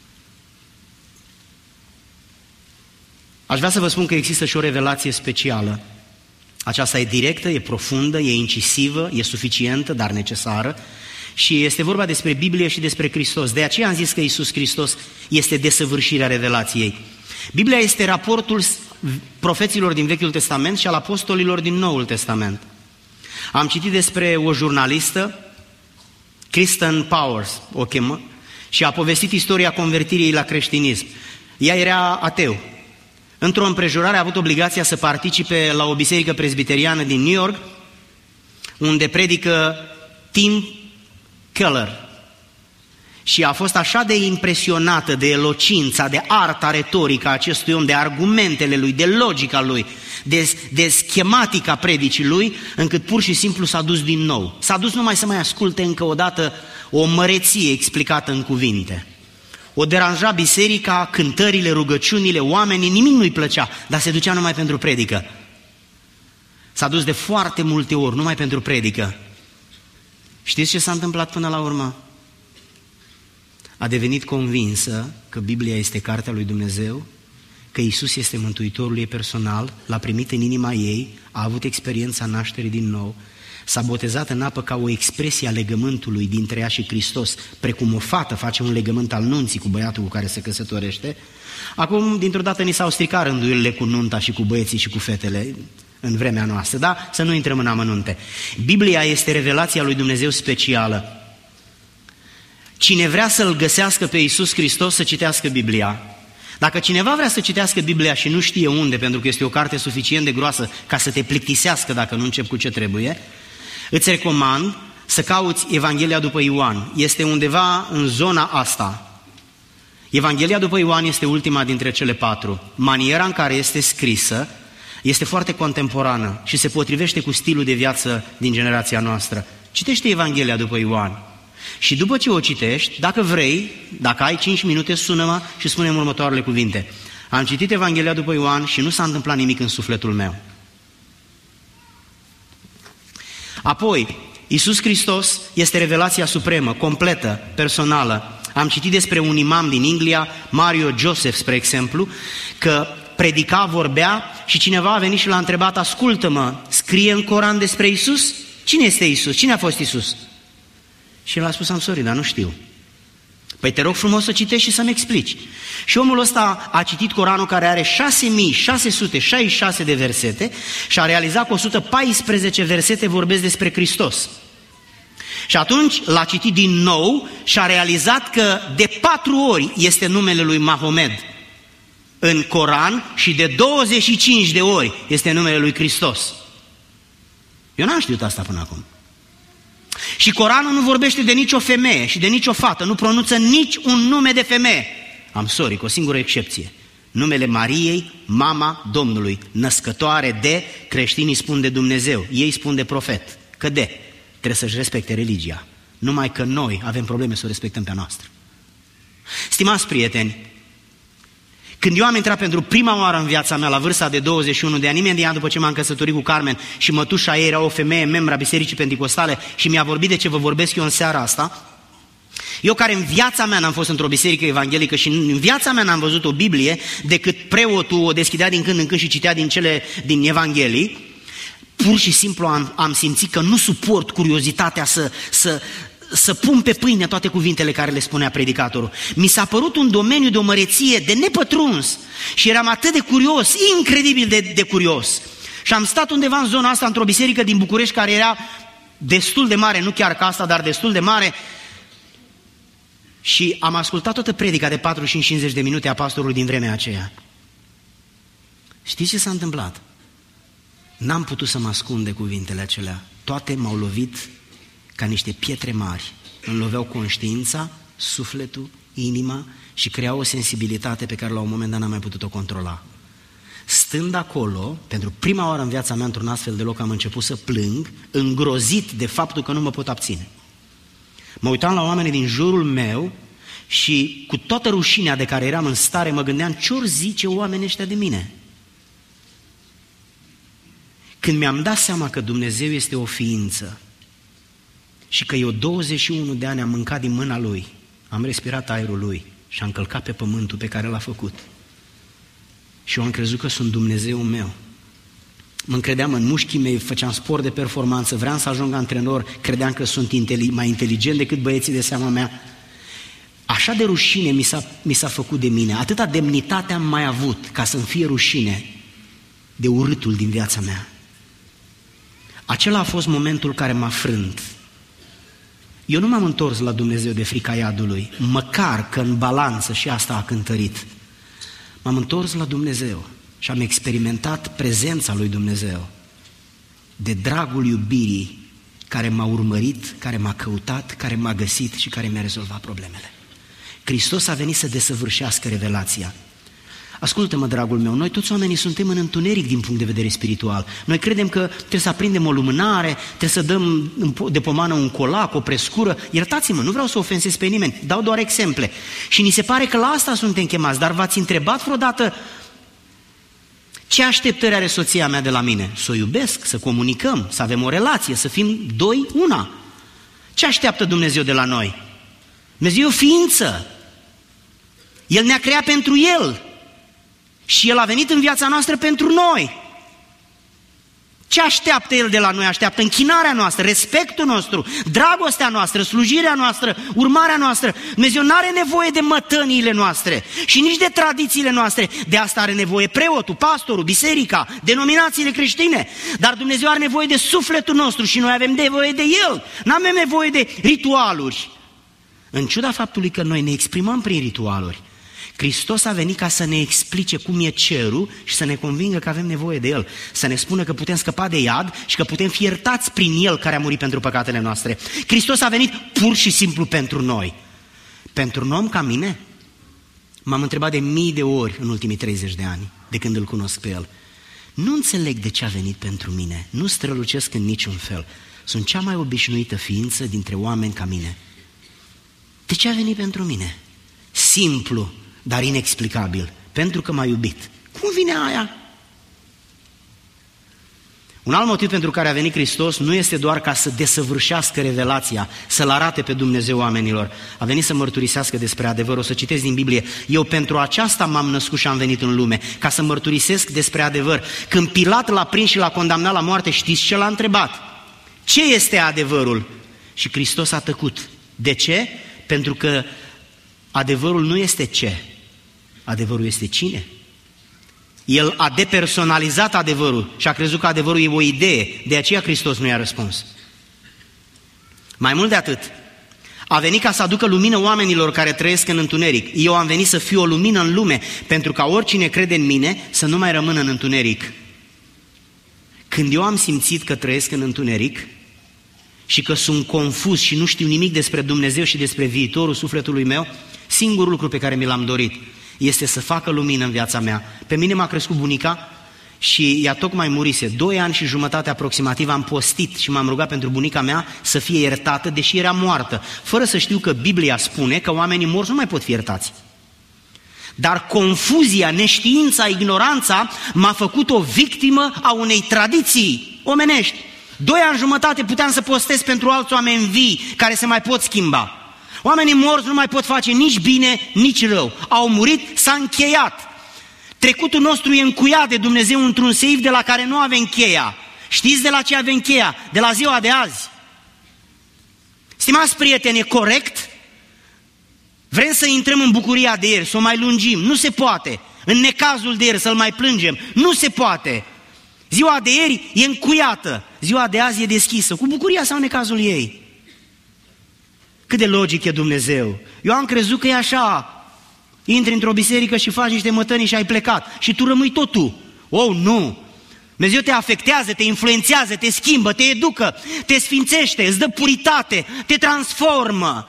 Aș vrea să vă spun că există și o revelație specială. Aceasta e directă, e profundă, e incisivă, e suficientă, dar necesară. Și este vorba despre Biblie și despre Hristos. De aceea am zis că Iisus Hristos este desăvârșirea revelației. Biblia este raportul profeților din Vechiul Testament și al apostolilor din Noul Testament. Am citit despre o jurnalistă, Kristen Powers o chemă, și a povestit istoria convertirii ei la creștinism. Ea era ateu. Într-o împrejurare a avut obligația să participe la o biserică presbiteriană din New York, unde predică Tim Keller. Și a fost așa de impresionată de elocința, de arta retorică a acestui om, de argumentele lui, de logica lui, de schematica predicii lui, încât pur și simplu s-a dus din nou. S-a dus numai să mai asculte încă o dată o măreție explicată în cuvinte. O deranja biserica, cântările, rugăciunile, oamenii, nimic nu-i plăcea, dar se ducea numai pentru predică. S-a dus de foarte multe ori numai pentru predică. Știți ce s-a întâmplat până la urmă? A devenit convinsă că Biblia este cartea lui Dumnezeu, că Iisus este Mântuitorul ei personal, l-a primit în inima ei, a avut experiența nașterii din nou, s-a botezat în apă ca o expresie a legământului dintre ea și Hristos, precum o fată face un legământ al nunții cu băiatul cu care se căsătorește. Acum, dintr-o dată, ni s-au stricat rânduielile cu nunta și cu băieții și cu fetele în vremea noastră, da? Să nu intrăm în amănunte. Biblia este revelația lui Dumnezeu specială. Cine vrea să-L găsească pe Iisus Hristos, să citească Biblia. Dacă cineva vrea să citească Biblia și nu știe unde, pentru că este o carte suficient de groasă ca să te plictisească dacă nu începi cu ce trebuie, îți recomand să cauți Evanghelia după Ioan. Este undeva în zona asta. Evanghelia după Ioan este ultima dintre cele 4. Maniera în care este scrisă este foarte contemporană și se potrivește cu stilul de viață din generația noastră. Citește Evanghelia după Ioan. Și după ce o citești, dacă vrei, dacă ai 5 minute, sună-mă și spune-mi următoarele cuvinte. Am citit Evanghelia după Ioan și nu s-a întâmplat nimic în sufletul meu. Apoi, Iisus Hristos este revelația supremă, completă, personală. Am citit despre un imam din Anglia, Mario Joseph, spre exemplu, că predica, vorbea și cineva a venit și l-a întrebat, ascultă-mă, scrie în Coran despre Iisus? Cine este Iisus? Cine a fost Iisus? Și el a spus, am sorry, dar nu știu. Păi te rog frumos să citești și să-mi explici. Și omul ăsta a citit Coranul, care are 6666 de versete, și a realizat că 114 versete vorbesc despre Hristos. Și atunci l-a citit din nou și a realizat că de 4 ori este numele lui Mahomed în Coran și de 25 de ori este numele lui Hristos. Eu n-am știut asta până acum. Și Coranul nu vorbește de nicio femeie și de nicio fată, nu pronunță nici un nume de femeie. Cu o singură excepție. Numele Mariei, mama Domnului, născătoare de, creștinii spun de Dumnezeu, ei spun de profet. Că trebuie să-și respecte religia. Numai că noi avem probleme să o respectăm pe a noastră. Stimați prieteni, când eu am intrat pentru prima oară în viața mea la vârsta de 21 de ani, imediat după ce m-am căsătorit cu Carmen și mătușa ei era o femeie, membra Bisericii Penticostale, și mi-a vorbit de ce vă vorbesc eu în seara asta, eu care în viața mea n-am fost într-o biserică evanghelică și în viața mea n-am văzut o Biblie decât preotul o deschidea din când în când și citea din Evanghelii, pur și simplu am simțit că nu suport curiozitatea să pun pe pâine toate cuvintele care le spunea predicatorul. Mi s-a părut un domeniu de o măreție de nepătruns și eram atât de curios, incredibil de curios. Și am stat undeva în zona asta, într-o biserică din București care era destul de mare, nu chiar ca asta, dar destul de mare, și am ascultat toată predica de 45-50 de minute a pastorului din vremea aceea. Știți ce s-a întâmplat? N-am putut să mă ascund de cuvintele acelea. Toate m-au lovit ca niște pietre mari. Îmi loveau conștiința, sufletul, inima și creau o sensibilitate pe care la un moment dat n-am mai putut-o controla. Stând acolo, pentru prima oară în viața mea, într-un astfel de loc, am început să plâng, îngrozit de faptul că nu mă pot abține. Mă uitam la oamenii din jurul meu și cu toată rușinea de care eram în stare, mă gândeam ce-or zice oamenii ăștia de mine. Când mi-am dat seama că Dumnezeu este o ființă și că eu 21 de ani am mâncat din mâna Lui, am respirat aerul Lui și am călcat pe pământul pe care L-a făcut și eu am crezut că sunt Dumnezeul meu. Mă încredeam în mușchii mei, făceam sport de performanță, vreau să ajung antrenor, credeam că sunt mai inteligent decât băieții de seama mea. Așa de rușine mi s-a făcut de mine, atâta demnitate am mai avut ca să-mi fie rușine de urâtul din viața mea. Acela a fost momentul care m-a frânt. Eu nu m-am întors la Dumnezeu de frica iadului, măcar că în balanță și asta a cântărit. M-am întors la Dumnezeu și am experimentat prezența lui Dumnezeu, de dragul iubirii care m-a urmărit, care m-a căutat, care m-a găsit și care mi-a rezolvat problemele. Hristos a venit să desăvârșească revelația. Ascultă-mă, dragul meu, noi toți oamenii suntem în întuneric din punct de vedere spiritual. Noi credem că trebuie să aprindem o lumânare, trebuie să dăm de pomană un colac, o prescură. Iertați-mă, nu vreau să ofensez pe nimeni, dau doar exemple. Și ni se pare că la asta suntem chemați, dar v-ați întrebat vreodată ce așteptări are soția mea de la mine? Să o iubesc, să comunicăm, să avem o relație, să fim doi una. Ce așteaptă Dumnezeu de la noi? Dumnezeu e o ființă. El ne-a creat pentru El. Și El a venit în viața noastră pentru noi. Ce așteaptă El de la noi? Așteaptă închinarea noastră, respectul nostru, dragostea noastră, slujirea noastră, urmarea noastră. Dumnezeu nu are nevoie de mătăniile noastre și nici de tradițiile noastre. De asta are nevoie preotul, pastorul, biserica, denominațiile creștine. Dar Dumnezeu are nevoie de sufletul nostru și noi avem nevoie de El. Nu avem nevoie de ritualuri. În ciuda faptului că noi ne exprimăm prin ritualuri, Hristos a venit ca să ne explice cum e cerul și să ne convingă că avem nevoie de El, să ne spună că putem scăpa de iad și că putem fi iertați prin El care a murit pentru păcatele noastre. Hristos a venit pur și simplu pentru noi. Pentru un om ca mine? M-am întrebat de mii de ori în ultimii 30 de ani, de când îl cunosc pe El. Nu înțeleg de ce a venit pentru mine, nu strălucesc în niciun fel. Sunt cea mai obișnuită ființă dintre oameni ca mine. De ce a venit pentru mine? Simplu, dar inexplicabil, pentru că m-a iubit. Cum vine aia? Un alt motiv pentru care a venit Hristos nu este doar ca să desăvârșească revelația, să-L arate pe Dumnezeu oamenilor. A venit să mărturisească despre adevăr. O să citesc din Biblie. Eu pentru aceasta m-am născut și am venit în lume, ca să mărturisesc despre adevăr. Când Pilat l-a prins și l-a condamnat la moarte, știți ce l-a întrebat? Ce este adevărul? Și Hristos a tăcut. De ce? Pentru că adevărul nu este ce? Adevărul este cine? El a depersonalizat adevărul și a crezut că adevărul e o idee, de aceea Hristos nu i-a răspuns. Mai mult de atât, a venit ca să aducă lumină oamenilor care trăiesc în întuneric. Eu am venit să fiu o lumină în lume, pentru ca oricine crede în mine să nu mai rămână în întuneric. Când eu am simțit că trăiesc în întuneric și că sunt confuz și nu știu nimic despre Dumnezeu și despre viitorul sufletului meu, singurul lucru pe care mi l-am dorit este să facă lumină în viața mea. Pe mine m-a crescut bunica și ea tocmai murise. 2 ani și jumătate aproximativ am postit și m-am rugat pentru bunica mea să fie iertată, deși era moartă, fără să știu că Biblia spune că oamenii morți nu mai pot fi iertați. Dar confuzia, neștiința, ignoranța m-a făcut o victimă a unei tradiții omenești. 2 ani jumătate puteam să postez pentru alți oameni vii care se mai pot schimba. Oamenii morți nu mai pot face nici bine, nici rău. Au murit, s-a încheiat. Trecutul nostru e încuiat de Dumnezeu într-un seif de la care nu avem cheia. Știți de la ce avem cheia? De la ziua de azi. Stimați prieteni, e corect? Vrem să intrăm în bucuria de ieri, să o mai lungim. Nu se poate. În necazul de ieri să-l mai plângem. Nu se poate. Ziua de ieri e încuiată. Ziua de azi e deschisă. Cu bucuria sau necazul ei. Cât de logic e Dumnezeu. Eu am crezut că e așa. Intri într-o biserică și faci niște mătănii și ai plecat. Și tu rămâi tot tu. Oh, nu! Dumnezeu te afectează, te influențează, te schimbă, te educă, te sfințește, îți dă puritate, te transformă.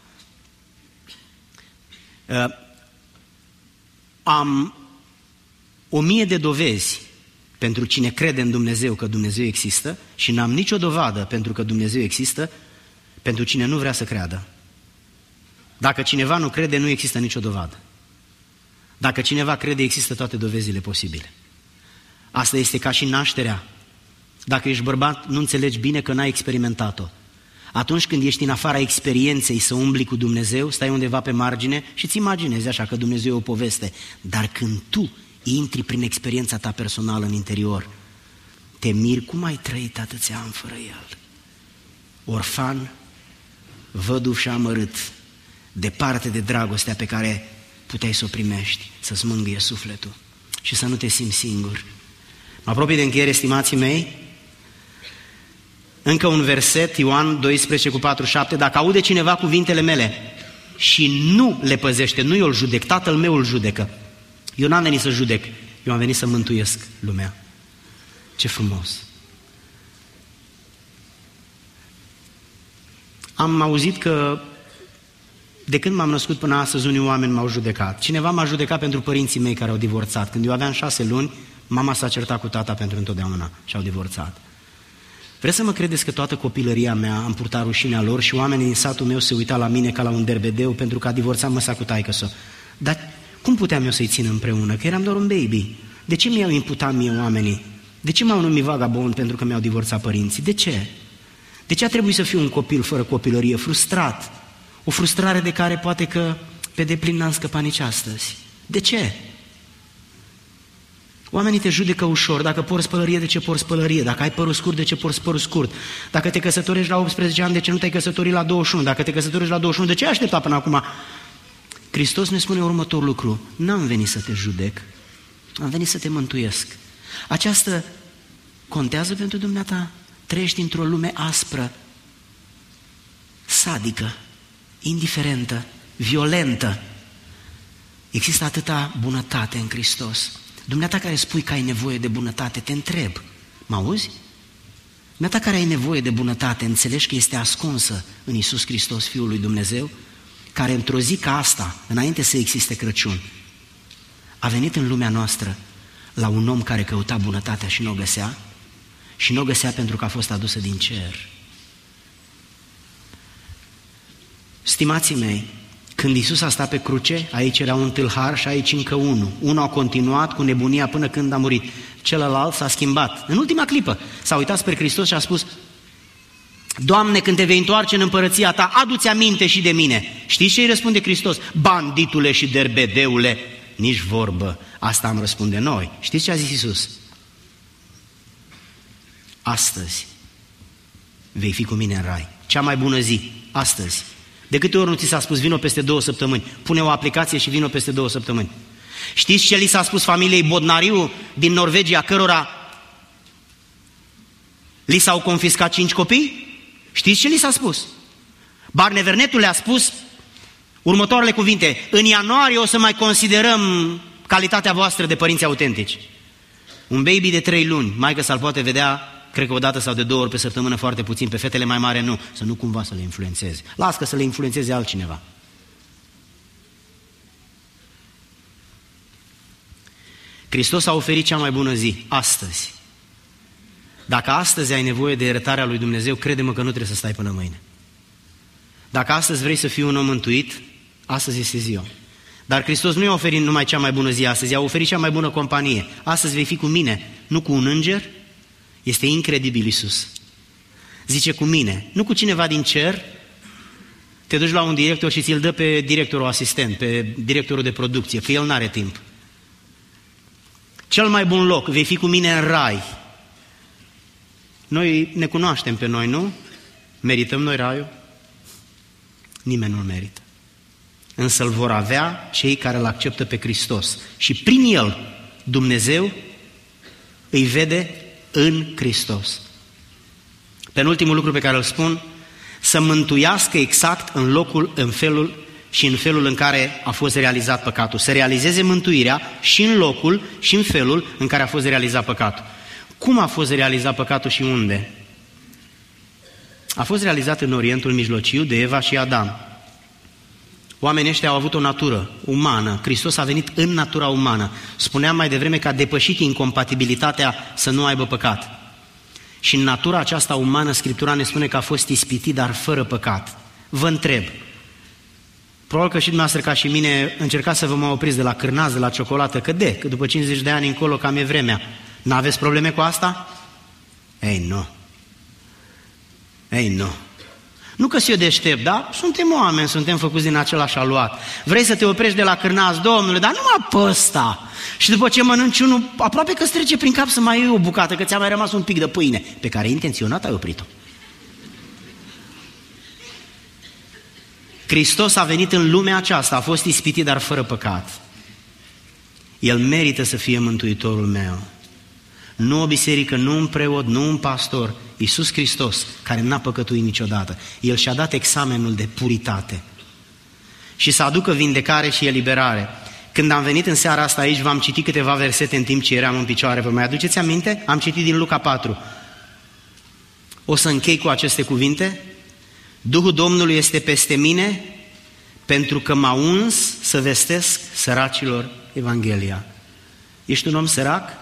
Am 1000 de dovezi pentru cine crede în Dumnezeu că Dumnezeu există și n-am nicio dovadă pentru că Dumnezeu există pentru cine nu vrea să creadă. Dacă cineva nu crede, nu există nicio dovadă. Dacă cineva crede, există toate dovezile posibile. Asta este ca și nașterea. Dacă ești bărbat, nu înțelegi bine că n-ai experimentat-o. Atunci când ești în afara experienței să umbli cu Dumnezeu, stai undeva pe margine și îți imaginezi așa că Dumnezeu e o poveste. Dar când tu intri prin experiența ta personală în interior, te miri cum ai trăit atâția ani fără El. Orfan, văduv și amărât, departe de dragostea pe care puteai să o primești, să-ți mângâie sufletul și să nu te simți singur. Mă apropii de încheiere, stimații mei. Încă un verset, Ioan 12:47, dacă aude cineva cuvintele mele și nu le păzește, nu eu îl judec, Tatăl meu îl judecă. Eu n-am venit să judec, eu am venit să mântuiesc lumea. Ce frumos! Am auzit că de când m-am născut până astăzi, unii oameni m-au judecat. Cineva m-a judecat pentru părinții mei care au divorțat. Când eu aveam 6 luni, mama s-a certat cu tata pentru întotdeauna și au divorțat. Vreți să mă credeți că toată copilăria mea am purtat rușinea lor și oamenii din satul meu se uitau la mine ca la un derbedeu pentru că a divorțat măsa cu taică-so. Dar cum puteam eu să-i țin împreună? Că eram doar un baby. De ce mi-au imputat mie oamenii? De ce m-au numit vagabond pentru că mi-au divorțat părinții? De ce? De ce a trebuit să fiu un copil fără copilărie, frustrat? O frustrare de care poate că pe deplin n-am scăpat nici astăzi. De ce? Oamenii te judecă ușor. Dacă porți pălărie, de ce porți pălărie? Dacă ai părul scurt, de ce porți părul scurt? Dacă te căsătorești la 18 ani, de ce nu te-ai căsătorit la 21? Dacă te căsătorești la 21, de ce ai așteptat până acum? Hristos ne spune următorul lucru. N-am venit să te judec, am venit să te mântuiesc. Aceasta contează pentru dumneata? Trăiești într-o lume aspră, sadică, indiferentă, violentă. Există atâta bunătate în Hristos. Dumneata care spui că ai nevoie de bunătate, te întreb, mă auzi? Dumneata care ai nevoie de bunătate, înțelegi că este ascunsă în Iisus Hristos, Fiul lui Dumnezeu, care într-o zi ca asta, înainte să existe Crăciun, a venit în lumea noastră la un om care căuta bunătatea și nu o găsea, și nu o găsea pentru că a fost adusă din cer. Stimații mei, când Iisus a stat pe cruce, aici era un tâlhar și aici încă unul. Unul a continuat cu nebunia până când a murit. Celălalt s-a schimbat. În ultima clipă s-a uitat spre Hristos și a spus: Doamne, când te vei întoarce în împărăția ta, adu-ți aminte și de mine. Știți ce îi răspunde Hristos? Banditule și derbedeule, nici vorbă. Asta am răspunde noi. Știți ce a zis Iisus? Astăzi vei fi cu mine în rai. Cea mai bună zi, astăzi. De câte ori nu ți s-a spus vino peste 2 săptămâni? Pune o aplicație și vino peste 2 săptămâni. Știți ce li s-a spus familiei Bodnariu din Norvegia, cărora li s-au confiscat 5 copii? Știți ce li s-a spus? Barnevernetul le-a spus următoarele cuvinte: în ianuarie o să mai considerăm calitatea voastră de părinți autentici. Un baby de 3 luni, maică să-l poate vedea, cred că o dată sau de 2 ori pe săptămână, foarte puțin, pe fetele mai mari nu, să nu cumva să le influențeze. Las că să le influențeze altcineva. Hristos a oferit cea mai bună zi, astăzi. Dacă astăzi ai nevoie de iertarea lui Dumnezeu, crede-mă că nu trebuie să stai până mâine. Dacă astăzi vrei să fii un om mântuit, astăzi este ziua. Dar Hristos nu i-a oferit numai cea mai bună zi astăzi, i-a oferit cea mai bună companie. Astăzi vei fi cu mine, nu cu un înger. Este incredibil Iisus. Zice cu mine, nu cu cineva din cer. Te duci la un director și ți-l dă pe directorul asistent, pe directorul de producție, că el n-are timp. Cel mai bun loc, vei fi cu mine în rai. Noi ne cunoaștem pe noi, nu? Merităm noi raiul? Nimeni nu-l merită. Însă îl vor avea cei care îl acceptă pe Hristos. Și prin el Dumnezeu îi vede în Hristos. Penultimul lucru pe care îl spun, să mântuiască exact în locul, în felul în care a fost realizat păcatul. Să realizeze mântuirea și în locul și în felul în care a fost realizat păcatul. Cum a fost realizat păcatul și unde? A fost realizat în Orientul Mijlociu de Eva și Adam. Oamenii ăștia au avut o natură umană. Hristos a venit în natura umană. Spuneam mai devreme că a depășit incompatibilitatea să nu aibă păcat. Și în natura aceasta umană, Scriptura ne spune că a fost ispitit, dar fără păcat. Vă întreb, probabil că și dumneavoastră ca și mine încercați să vă mai opriți de la cârnați, de la ciocolată, că după 50 de ani încolo cam e vremea. N-aveți probleme cu asta? Ei, nu. Nu că eu deștept, da? Suntem oameni, suntem făcuți din același aluat. Vrei să te oprești de la cârnați, Domnule, dar numai pe ăsta. Și după ce mănânci unul, aproape că îți trece prin cap să mai iei o bucată, că ți-a mai rămas un pic de pâine, pe care intenționat ai oprit-o. Hristos a venit în lumea aceasta, a fost ispitit, dar fără păcat. El merită să fie mântuitorul meu. Nu o biserică, nu un preot, nu un pastor, Iisus Hristos, care n-a păcătuit niciodată. El și-a dat examenul de puritate și să aducă vindecare și eliberare. Când am venit în seara asta aici, v-am citit câteva versete în timp ce eram în picioare. Vă mai aduceți aminte? Am citit din Luca 4. O să închei cu aceste cuvinte. Duhul Domnului este peste mine pentru că m-a uns să vestesc săracilor Evanghelia. Ești un om sărac?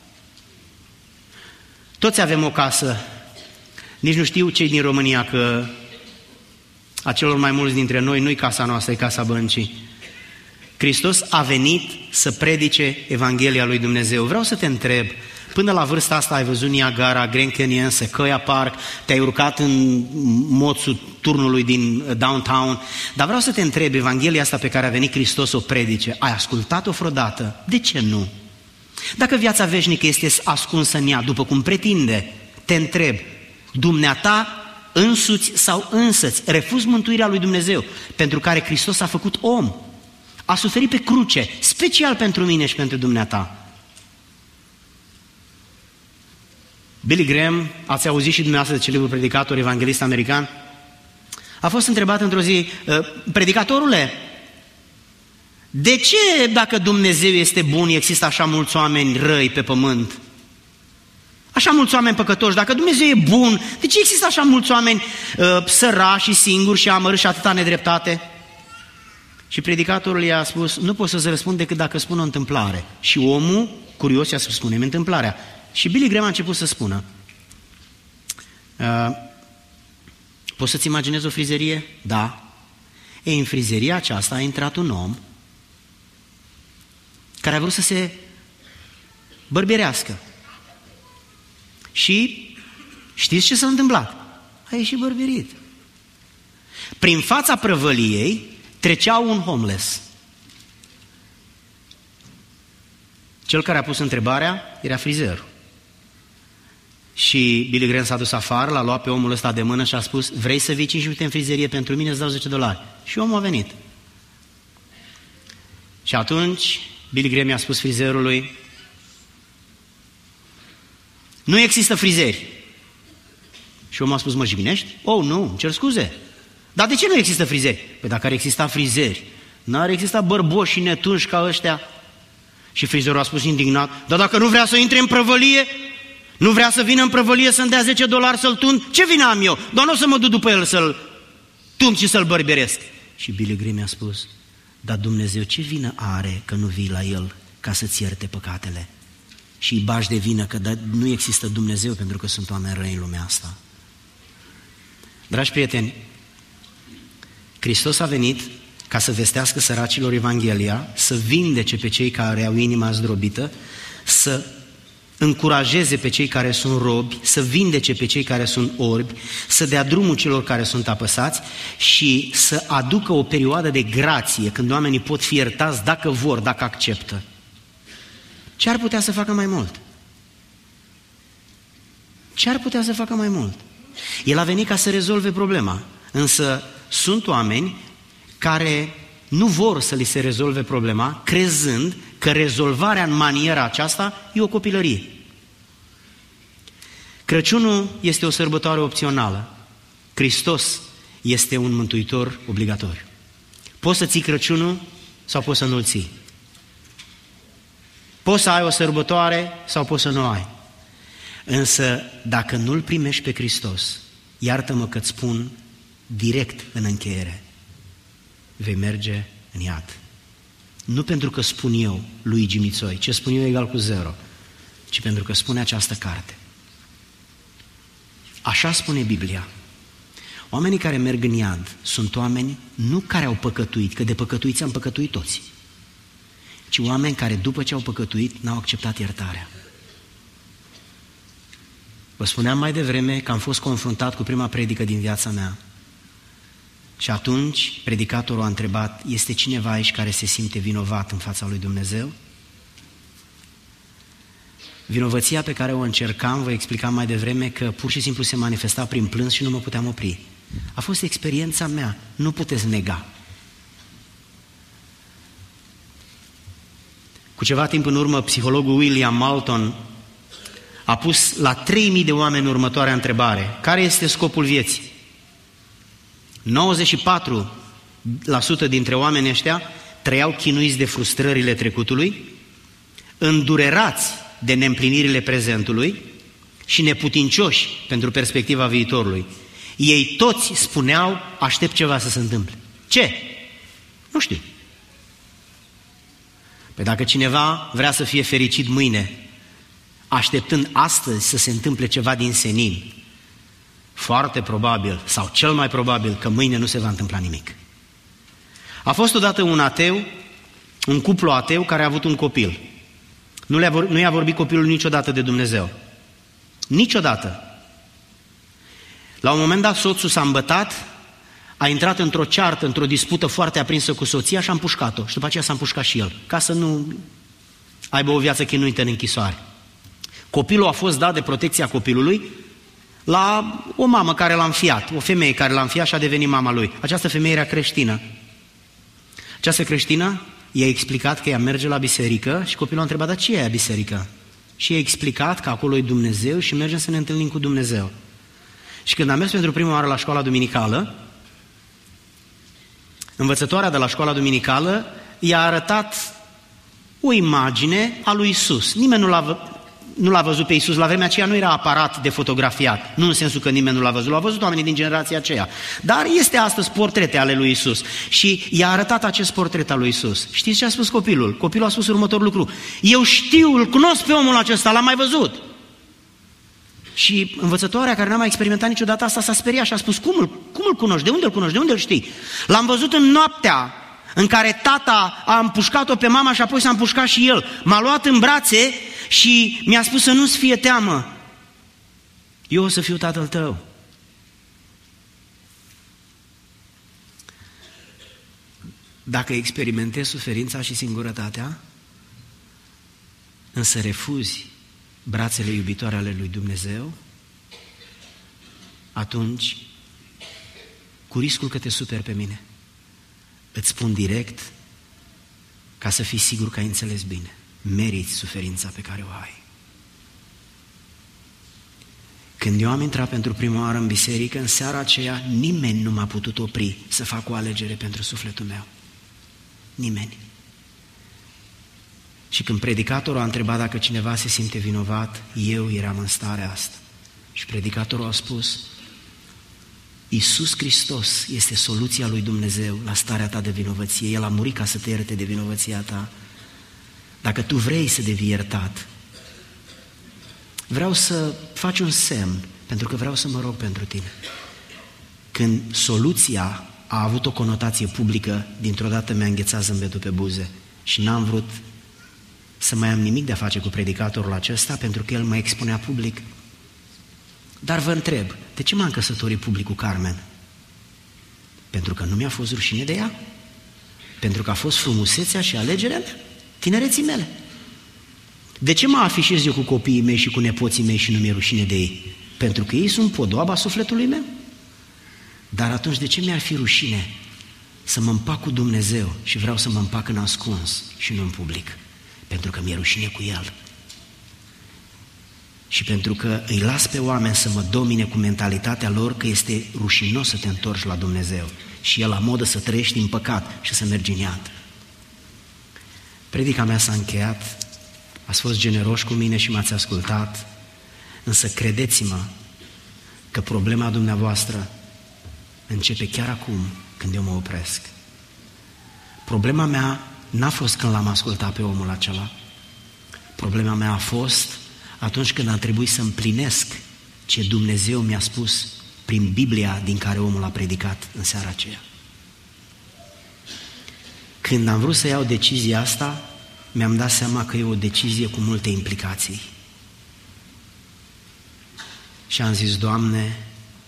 Toți avem o casă. Nici nu știu cei din România că a celor mai mulți dintre noi nu-i casa noastră, e casa băncii. Hristos a venit să predice Evanghelia lui Dumnezeu. Vreau să te întreb, până la vârsta asta ai văzut Niagara, Grand Canyon, Sequoia Park, te-ai urcat în moțul turnului din downtown, dar vreau să te întreb, Evanghelia asta pe care a venit Hristos o predice, ai ascultat-o vreodată? De ce nu? Dacă viața veșnică este ascunsă în ea, după cum pretinde, te întreb, dumneata însuți sau însăți refuzi mântuirea lui Dumnezeu, pentru care Hristos a făcut om, a suferit pe cruce, special pentru mine și pentru dumneata. Billy Graham, ați auzit și dumneavoastră de celebrul predicator evanghelist american, a fost întrebat într-o zi, predicatorule, de ce, dacă Dumnezeu este bun, există așa mulți oameni răi pe pământ? Așa mulți oameni păcătoși. Dacă Dumnezeu e bun, de ce există așa mulți oameni sărași și singuri și amărâți și atâta nedreptate? Și predicatorul i-a spus, nu pot să-ți răspund decât dacă spun o întâmplare. Și omul, curios, i-a spus, spune-mi întâmplarea. Și Billy Graham a început să spună, poți să-ți imaginezi o frizerie? Da. În frizeria aceasta a intrat un om care a vrut să se bărbierească. Și știți ce s-a întâmplat? A ieșit bărbierit. Prin fața prăvăliei trecea un homeless. Cel care a pus întrebarea era frizerul. Și Billy Graham s-a dus afară, l-a luat pe omul ăsta de mână și a spus: vrei să vii 5 minute în frizerie pentru mine, îți dau $10. Și omul a venit. Și atunci Billy Graham i-a spus frizerului: nu există frizeri. Și omul a spus: mă jignești? Oh, nu, îmi cer scuze. Dar de ce nu există frizeri? Păi dacă ar exista frizeri, n-ar exista bărboși și netunși ca ăștia. Și frizerul a spus indignat: dar dacă nu vrea să intre în prăvălie, nu vrea să vină în prăvălie să-mi dea $10 să-l tund, ce vină am eu? Doar nu o să mă duc după el să-l tund și să-l bărberesc. Și Billy Graham a spus: dar Dumnezeu ce vină are că nu vii la el ca să-ți ierte păcatele? Și îi bagi de vină că nu există Dumnezeu pentru că sunt oameni răi în lumea asta. Dragi prieteni, Hristos a venit ca să vestească săracilor Evanghelia, să vindece pe cei care au inima zdrobită, să încurajeze pe cei care sunt robi, să vindece pe cei care sunt orbi, să dea drumul celor care sunt apăsați și să aducă o perioadă de grație când oamenii pot fi iertați dacă vor, dacă acceptă. Ce ar putea să facă mai mult? Ce ar putea să facă mai mult? El a venit ca să rezolve problema, însă sunt oameni care nu vor să li se rezolve problema, crezând că rezolvarea în maniera aceasta e o copilărie. Crăciunul este o sărbătoare opțională. Hristos este un mântuitor obligatoriu. Poți să ții Crăciunul sau poți să nu-l ții. Poți să ai o sărbătoare sau poți să nu o ai. Însă, dacă nu-L primești pe Hristos, iartă-mă că-ți spun direct în încheiere, vei merge în iad. Nu pentru că spun eu, Luigi Mițoi, ce spun eu e egal cu 0, ci pentru că spune această carte. Așa spune Biblia. Oamenii care merg în iad sunt oameni nu care au păcătuit, că de păcătuiți am păcătuit toți, ci oameni care după ce au păcătuit n-au acceptat iertarea. Vă spuneam mai devreme că am fost confruntat cu prima predică din viața mea și atunci predicatorul a întrebat: este cineva aici care se simte vinovat în fața lui Dumnezeu? Vinovăția pe care o încercam, vă explicam mai devreme că pur și simplu se manifesta prin plâns și nu mă puteam opri. A fost experiența mea, nu puteți nega. Cu ceva timp în urmă, psihologul William Moulton a pus la 3000 de oameni următoarea întrebare: care este scopul vieții? 94% dintre oamenii ăștia trăiau chinuiți de frustrările trecutului, îndurerați de neîmplinirile prezentului și neputincioși pentru perspectiva viitorului. Ei toți spuneau: aștept ceva să se întâmple. Ce? Nu știu. Păi dacă cineva vrea să fie fericit mâine, așteptând astăzi să se întâmple ceva din senin, foarte probabil, sau cel mai probabil, că mâine nu se va întâmpla nimic. A fost odată un ateu, un cuplu ateu care a avut un copil. Nu i-a vorbit copilul niciodată de Dumnezeu. Niciodată. La un moment dat soțul s-a îmbătat, a intrat într-o ceartă, într-o dispută foarte aprinsă cu soția și a împușcat-o. Și după aceea s-a împușcat și el, ca să nu aibă o viață chinuită în închisoare. Copilul a fost dat de protecția copilului la o mamă care l-a înfiat, o femeie care l-a înfiat și a devenit mama lui. Această femeie era creștină. Această creștină i-a explicat că ea merge la biserică și copilul a întrebat: dar ce e aia biserică? Și i-a explicat că acolo e Dumnezeu și mergem să ne întâlnim cu Dumnezeu. Și când a mers pentru prima oară la școala duminicală, învățătoarea de la școala duminicală i-a arătat o imagine a lui Isus. Nimeni nu l-a văzut pe Isus, la vremea aceea nu era aparat de fotografiat, nu în sensul că nimeni nu l-a văzut, l-au văzut oamenii din generația aceea. Dar este astăzi portrete ale lui Isus și i-a arătat acest portret al lui Isus. Știți ce a spus copilul? Copilul a spus următorul lucru: eu știu, îl cunosc pe omul acesta, l-am mai văzut. Și învățătoarea, care n-a mai experimentat niciodată asta, s-a speriat și a spus: cum îl cunoști? De unde îl cunoști? De unde îl știi? L-am văzut în noaptea în care tata a împușcat-o pe mama și apoi s-a împușcat și el. M-a luat în brațe și mi-a spus să nu-ți fie teamă. Eu o să fiu tatăl tău. Dacă experimentezi suferința și singurătatea, însă refuzi brațele iubitoare ale lui Dumnezeu, atunci, cu riscul că te superi pe mine, îți spun direct, ca să fii sigur că ai înțeles bine, meriți suferința pe care o ai. Când eu am intrat pentru prima oară în biserică, în seara aceea, nimeni nu m-a putut opri să fac o alegere pentru sufletul meu. Nimeni. Și când predicatorul a întrebat dacă cineva se simte vinovat, eu eram în starea asta. Și predicatorul a spus, Iisus Hristos este soluția lui Dumnezeu la starea ta de vinovăție. El a murit ca să te ierte de vinovăția ta. Dacă tu vrei să devii iertat, vreau să faci un semn, pentru că vreau să mă rog pentru tine. Când soluția a avut o conotație publică, dintr-o dată mi-a înghețat zâmbetul pe buze și n-am vrut să mai am nimic de a face cu predicatorul acesta, pentru că el mă expunea public. Dar vă întreb, de ce m-am căsătorit public cu Carmen? Pentru că nu mi-a fost rușine de ea? Pentru că a fost frumusețea și alegerea mea, tinereții mele. De ce mă afișez eu cu copiii mei și cu nepoții mei și nu mi-e rușine de ei? Pentru că ei sunt podoaba sufletului meu. Dar atunci de ce mi-ar fi rușine să mă împac cu Dumnezeu și vreau să mă împac în ascuns și nu în public? Pentru că mi-e rușine cu El. Și pentru că îi las pe oameni să mă domine cu mentalitatea lor că este rușinos să te întorci la Dumnezeu și e la modă să trăiești în păcat și să mergi în iad. Predica mea s-a încheiat, ați fost generoși cu mine și m-ați ascultat, însă credeți-mă că problema dumneavoastră începe chiar acum când eu mă opresc. Problema mea n-a fost când l-am ascultat pe omul acela. Problema mea a fost atunci când a trebuit să împlinesc ce Dumnezeu mi-a spus prin Biblia din care omul a predicat în seara aceea. Când am vrut să iau decizia asta, mi-am dat seama că e o decizie cu multe implicații. Și am zis, Doamne,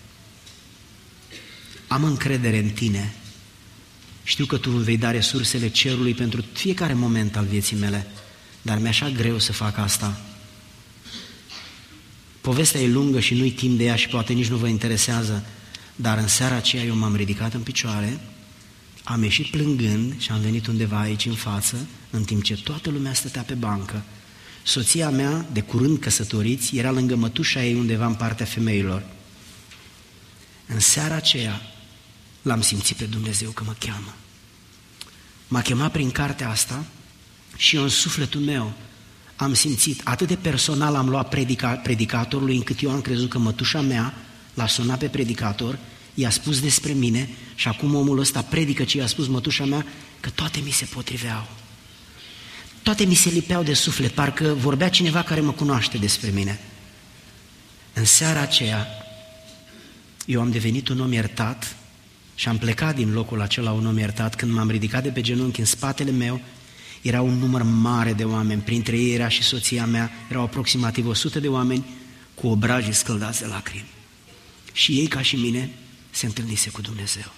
am încredere în Tine. Știu că Tu îmi vei da resursele cerului pentru fiecare moment al vieții mele, dar mi-e așa greu să fac asta. Povestea e lungă și nu-i timp de ea și poate nici nu vă interesează, dar în seara aceea eu m-am ridicat în picioare, am ieșit plângând și am venit undeva aici în față, în timp ce toată lumea stătea pe bancă. Soția mea, de curând căsătoriți, era lângă mătușa ei undeva în partea femeilor. În seara aceea l-am simțit pe Dumnezeu că mă cheamă. M-a chemat prin cartea asta și eu în sufletul meu am simțit, atât de personal am luat predicatorului, încât eu am crezut că mătușa mea l-a sunat pe predicator, i-a spus despre mine și acum omul ăsta predică ce i-a spus mătușa mea, că toate mi se potriveau. Toate mi se lipeau de suflet, parcă vorbea cineva care mă cunoaște despre mine. În seara aceea, eu am devenit un om iertat și am plecat din locul acela un om iertat. Când m-am ridicat de pe genunchi, în spatele meu era un număr mare de oameni, printre ei era și soția mea, erau aproximativ 100 de oameni cu obrajii scăldați de lacrimi. Și ei, ca și mine, se întâlnise cu Dumnezeu.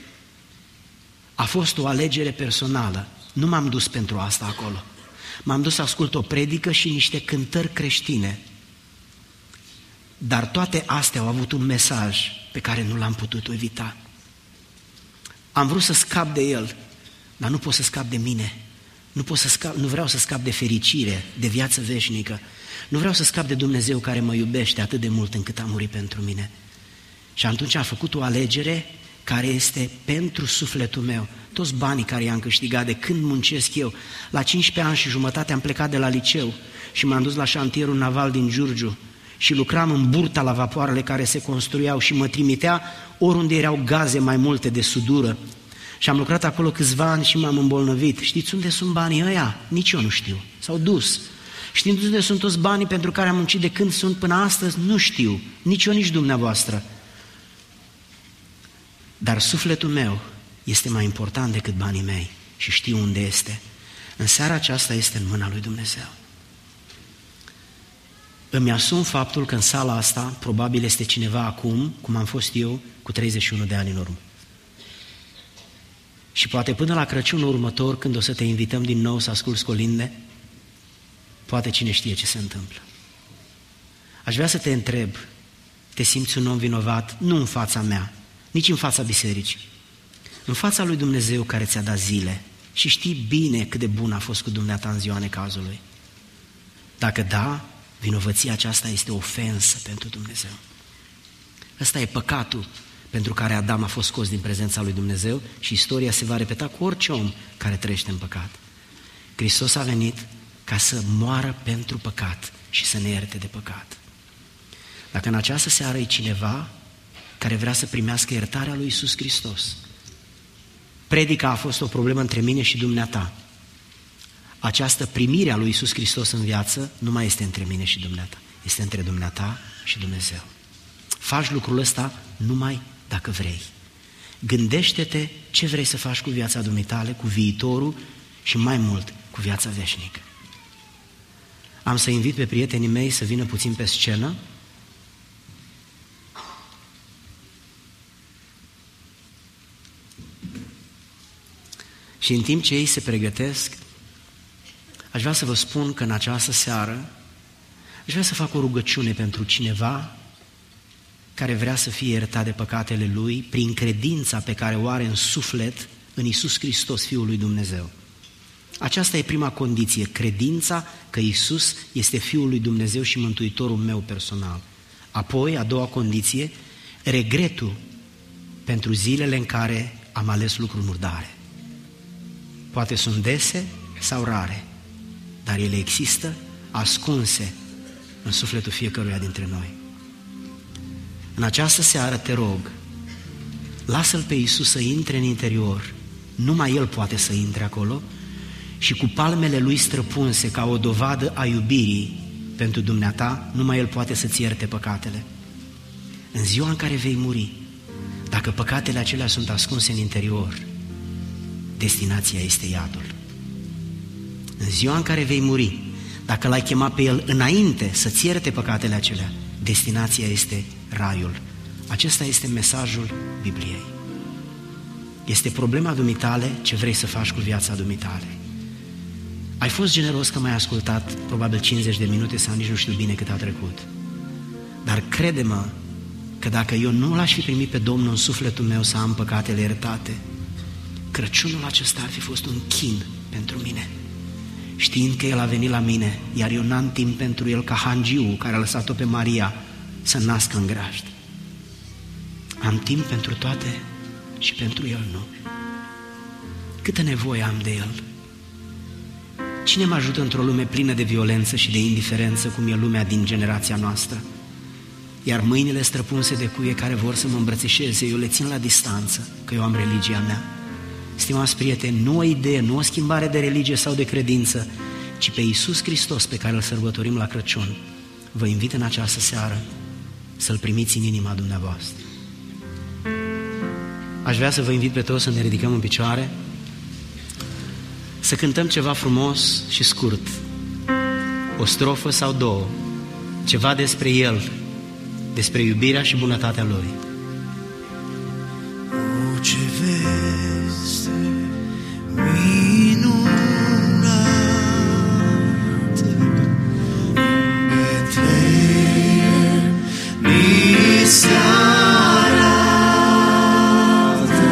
A fost o alegere personală, nu m-am dus pentru asta acolo. M-am dus să ascult o predică și niște cântări creștine. Dar toate astea au avut un mesaj pe care nu l-am putut evita. Am vrut să scap de el, dar nu pot să scap de mine. Nu vreau să scap de fericire, de viață veșnică. Nu vreau să scap de Dumnezeu care mă iubește atât de mult încât a murit pentru mine. Și atunci am făcut o alegere care este pentru sufletul meu. Toți banii care i-am câștigat de când muncesc eu. La 15 ani și jumătate am plecat de la liceu și m-am dus la șantierul naval din Giurgiu și lucram în burta la vapoarele care se construiau și mă trimitea oriunde erau gaze mai multe de sudură. Și am lucrat acolo câțiva ani și m-am îmbolnăvit. Știți unde sunt banii ăia? Nici eu nu știu. S-au dus. Știți unde sunt toți banii pentru care am muncit de când sunt până astăzi? Nu știu. Nici eu, nici dumneavoastră. Dar sufletul meu este mai important decât banii mei și știu unde este. În seara aceasta este în mâna lui Dumnezeu. Îmi asum faptul că în sala asta probabil este cineva acum, cum am fost eu, cu 31 de ani în urmă. Și poate până la Crăciunul următor, când o să te invităm din nou să asculți colinde, poate cine știe ce se întâmplă. Aș vrea să te întreb, te simți un om vinovat, nu în fața mea, nici în fața bisericii, în fața lui Dumnezeu care ți-a dat zile și știi bine cât de bun a fost cu dumneata în ziua necazului. Dacă da, vinovăția aceasta este o ofensă pentru Dumnezeu. Ăsta e păcatul pentru care Adam a fost scos din prezența lui Dumnezeu și istoria se va repeta cu orice om care trăiește în păcat. Hristos a venit ca să moară pentru păcat și să ne ierte de păcat. Dacă în această seară e cineva care vrea să primească iertarea lui Iisus Hristos, predica a fost o problemă între mine și dumneata. Această primire a lui Iisus Hristos în viață nu mai este între mine și dumneata, este între dumneata și Dumnezeu. Faci lucrul ăsta numai dacă vrei. Gândește-te ce vrei să faci cu viața dumitale, cu viitorul și mai mult cu viața veșnică. Am să invit pe prietenii mei să vină puțin pe scenă. Și în timp ce ei se pregătesc, aș vrea să vă spun că în această seară aș vrea să fac o rugăciune pentru cineva care vrea să fie iertat de păcatele lui prin credința pe care o are în suflet în Iisus Hristos, Fiul lui Dumnezeu. Aceasta e prima condiție, credința că Iisus este Fiul lui Dumnezeu și Mântuitorul meu personal. Apoi, a doua condiție, regretul pentru zilele în care am ales lucruri murdare. Poate sunt dese sau rare, dar ele există ascunse în sufletul fiecăruia dintre noi. În această seară te rog, lasă-L pe Iisus să intre în interior, numai El poate să intre acolo și cu palmele Lui străpunse ca o dovadă a iubirii pentru dumneata, numai El poate să-ți ierte păcatele. În ziua în care vei muri, dacă păcatele acelea sunt ascunse în interior, destinația este iadul. În ziua în care vei muri, dacă L-ai chemat pe El înainte să-ți ierte păcatele acelea, destinația este raiul. Acesta este mesajul Bibliei. Este problema dumitale ce vrei să faci cu viața dumitale. Ai fost generos că m-ai ascultat probabil 50 de minute sau nici nu știu bine cât a trecut. Dar crede-mă că dacă eu nu L-aș fi primit pe Domnul în sufletul meu să am păcatele iertate, Crăciunul acesta ar fi fost un chin pentru mine. Știind că El a venit la mine, iar eu n-am timp pentru El ca hangiul care a lăsat-o pe Maria să nască în grajd. Am timp pentru toate și pentru El nu. Câtă nevoie am de El? Cine mă ajută într-o lume plină de violență și de indiferență, cum e lumea din generația noastră? Iar mâinile străpunse de cuie care vor să mă îmbrățișeze, eu le țin la distanță, că eu am religia mea. Stimați prieteni, nu o idee, nu o schimbare de religie sau de credință, ci pe Iisus Hristos pe care îl sărbătorim la Crăciun. Vă invit în această seară să-L primiți în inima dumneavoastră. Aș vrea să vă invit pe toți să ne ridicăm în picioare, să cântăm ceva frumos și scurt, o strofă sau două, ceva despre El, despre iubirea și bunătatea Lui. O, ce veste minunată, Betlehem mi se arată.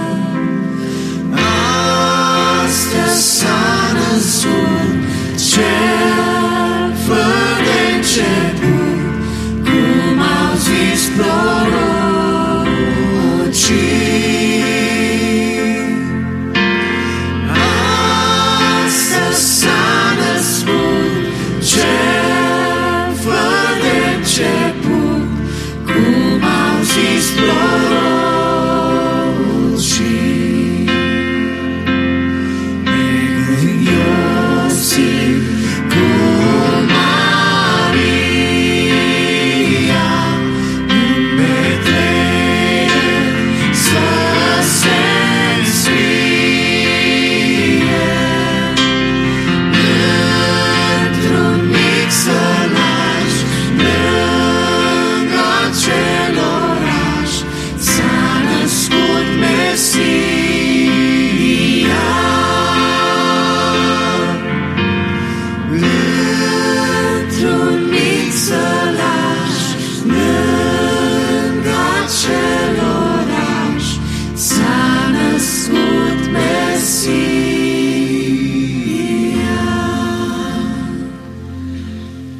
Astăzi s-a născut cel fără de început, cum au zis prorocii.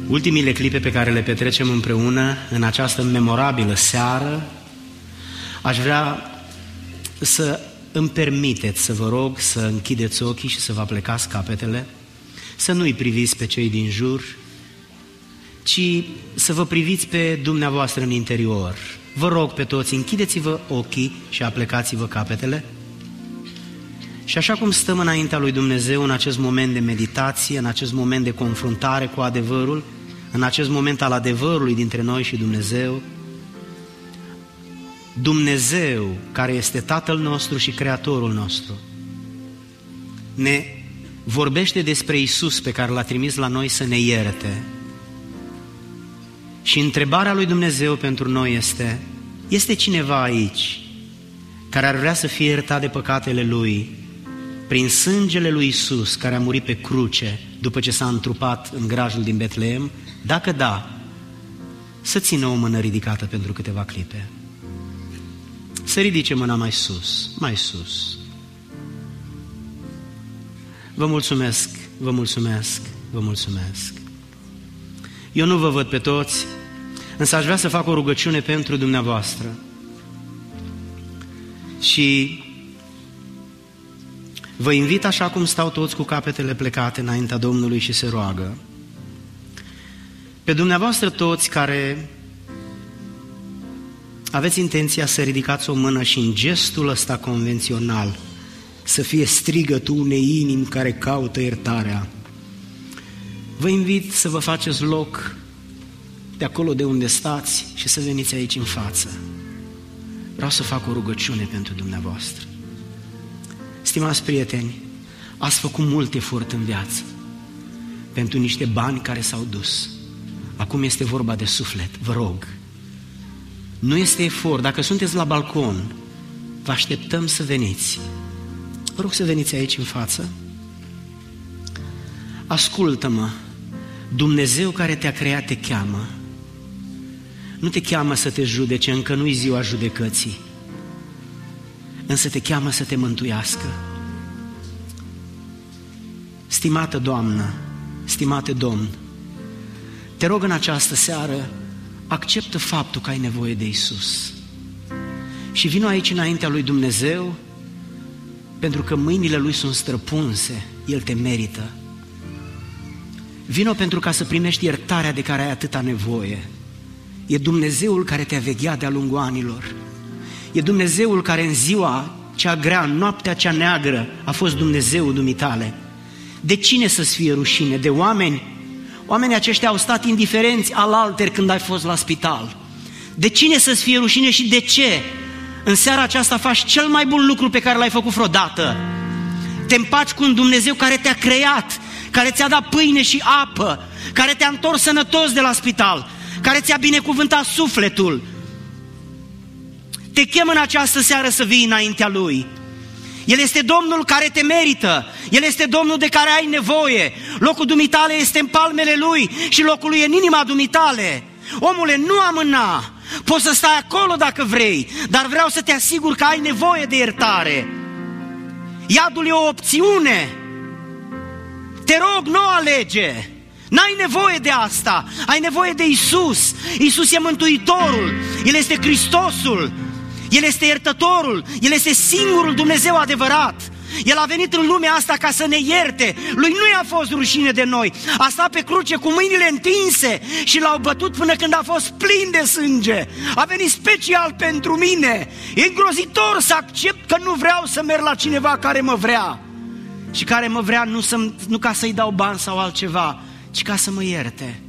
ultimile clipe pe care le petrecem împreună în această memorabilă seară, aș vrea să îmi permiteți să vă rog să închideți ochii și să vă aplecați capetele, să nu-i priviți pe cei din jur, ci să vă priviți pe dumneavoastră în interior. Vă rog pe toți, închideți-vă ochii și aplecați-vă capetele. Și așa cum stăm înaintea lui Dumnezeu în acest moment de meditație, în acest moment de confruntare cu adevărul, în acest moment al adevărului dintre noi și Dumnezeu, Dumnezeu, care este Tatăl nostru și Creatorul nostru, ne vorbește despre Iisus pe care L-a trimis la noi să ne ierte. Și întrebarea lui Dumnezeu pentru noi este cineva aici care ar vrea să fie iertat de păcatele lui prin sângele lui Iisus care a murit pe cruce după ce s-a întrupat în grajul din Betleem? Dacă da, să țină o mână ridicată pentru câteva clipe. Să ridice mâna mai sus, mai sus. Vă mulțumesc, vă mulțumesc, vă mulțumesc. Eu nu vă văd pe toți, însă aș vrea să fac o rugăciune pentru dumneavoastră. Și vă invit, așa cum stau toți cu capetele plecate înaintea Domnului și se roagă, pe dumneavoastră toți care aveți intenția să ridicați o mână și în gestul ăsta convențional să fie strigătul unei inimi care caută iertarea, vă invit să vă faceți loc de acolo de unde stați și să veniți aici în față. Vreau să fac o rugăciune pentru dumneavoastră. Stimați prieteni, ați făcut mult efort în viață pentru niște bani care s-au dus. Acum este vorba de suflet, vă rog. Nu este efort, dacă sunteți la balcon, vă așteptăm să veniți. Vă rog să veniți aici în față. Ascultă-mă, Dumnezeu care te-a creat te cheamă. Nu te cheamă să te judece, încă nu-i ziua judecății, însă te cheamă să te mântuiască. Stimată Doamnă, stimate Domn, te rog în această seară, acceptă faptul că ai nevoie de Iisus și vino aici înaintea lui Dumnezeu, pentru că mâinile Lui sunt străpunse, El te merită. Vino pentru ca să primești iertarea de care ai atâta nevoie. E Dumnezeul care te-a vegheat de-a lungul anilor. E Dumnezeul care în ziua cea grea, în noaptea cea neagră, a fost Dumnezeul dumitale. De cine să-ți fie rușine? De oameni? Oamenii aceștia au stat indiferenți alalteri când ai fost la spital. De cine să-ți fie rușine și de ce? În seara aceasta faci cel mai bun lucru pe care l-ai făcut vreodată. Te împaci cu un Dumnezeu care te-a creat, care ți-a dat pâine și apă, care te-a întors sănătos de la spital, care ți-a binecuvântat sufletul. Te chem în această seară să vii înaintea Lui. El este Domnul care te merită, El este Domnul de care ai nevoie. Locul dumitale este în palmele Lui și locul Lui e în inima dumitale. Omule, nu amâna, poți să stai acolo dacă vrei, dar vreau să te asigur că ai nevoie de iertare. Iadul e o opțiune. Te rog, nu alege. N-ai nevoie de asta, ai nevoie de Iisus. Iisus e Mântuitorul, El este Hristosul, El este iertătorul, El este singurul Dumnezeu adevărat. El a venit în lumea asta ca să ne ierte. Lui nu i-a fost rușine de noi. A stat pe cruce cu mâinile întinse și l-au bătut până când a fost plin de sânge. A venit special pentru mine. E îngrozitor să accept că nu vreau să merg la cineva care mă vrea. Și care mă vrea nu ca să-i dau bani sau altceva, ci ca să mă ierte.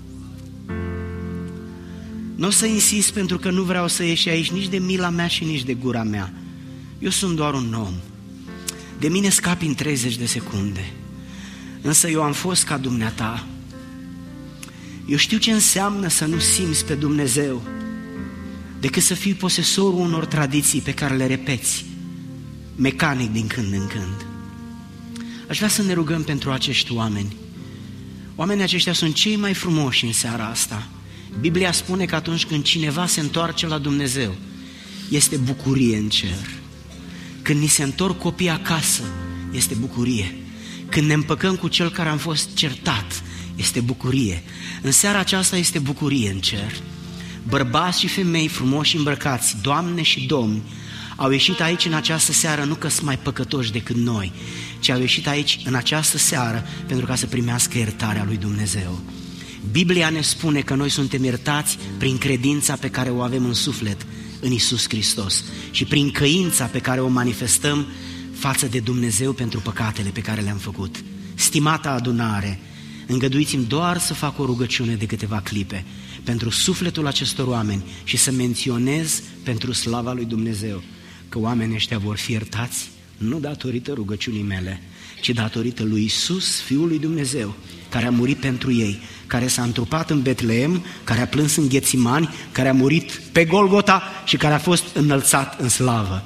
Nu o să insist pentru că nu vreau să ieși aici nici de mila mea și nici de gura mea. Eu sunt doar un om. De mine scapi în 30 de secunde. Însă eu am fost ca dumneata. Eu știu ce înseamnă să nu simți pe Dumnezeu, decât să fii posesorul unor tradiții pe care le repeți mecanic din când în când. Aș vrea să ne rugăm pentru acești oameni. Oamenii aceștia sunt cei mai frumoși în seara asta. Biblia spune că atunci când cineva se întoarce la Dumnezeu, este bucurie în cer. Când ni se întorc copiii acasă, este bucurie. Când ne împăcăm cu cel care am fost certat, este bucurie. În seara aceasta este bucurie în cer. Bărbați și femei frumoși îmbrăcați, doamne și domni, au ieșit aici în această seară nu că sunt mai păcătoși decât noi, ci au ieșit aici în această seară pentru ca să primească iertarea lui Dumnezeu. Biblia ne spune că noi suntem iertați prin credința pe care o avem în suflet, în Iisus Hristos, și prin căința pe care o manifestăm față de Dumnezeu pentru păcatele pe care le-am făcut. Stimata adunare, îngăduiți-mi doar să fac o rugăciune de câteva clipe pentru sufletul acestor oameni și să menționez pentru slava lui Dumnezeu că oamenii ăștia vor fi iertați nu datorită rugăciunii mele, ci datorită lui Iisus, Fiul lui Dumnezeu, care a murit pentru ei, care s-a întrupat în Betleem, care a plâns în Ghețimani, care a murit pe Golgota și care a fost înălțat în slavă.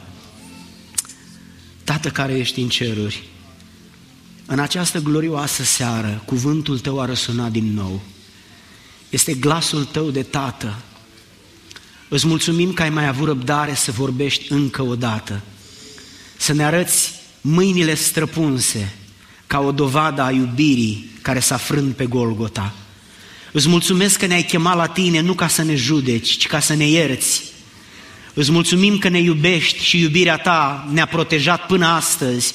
Tată care ești în ceruri, în această glorioasă seară, cuvântul Tău a răsunat din nou. Este glasul Tău de Tată. Îți mulțumim că ai mai avut răbdare să vorbești încă o dată, să ne arăți mâinile străpunse ca o dovadă a iubirii care s-a frânt pe Golgota. Îți mulțumesc că ne-ai chemat la Tine nu ca să ne judeci, ci ca să ne ierți. Îți mulțumim că ne iubești și iubirea Ta ne-a protejat până astăzi.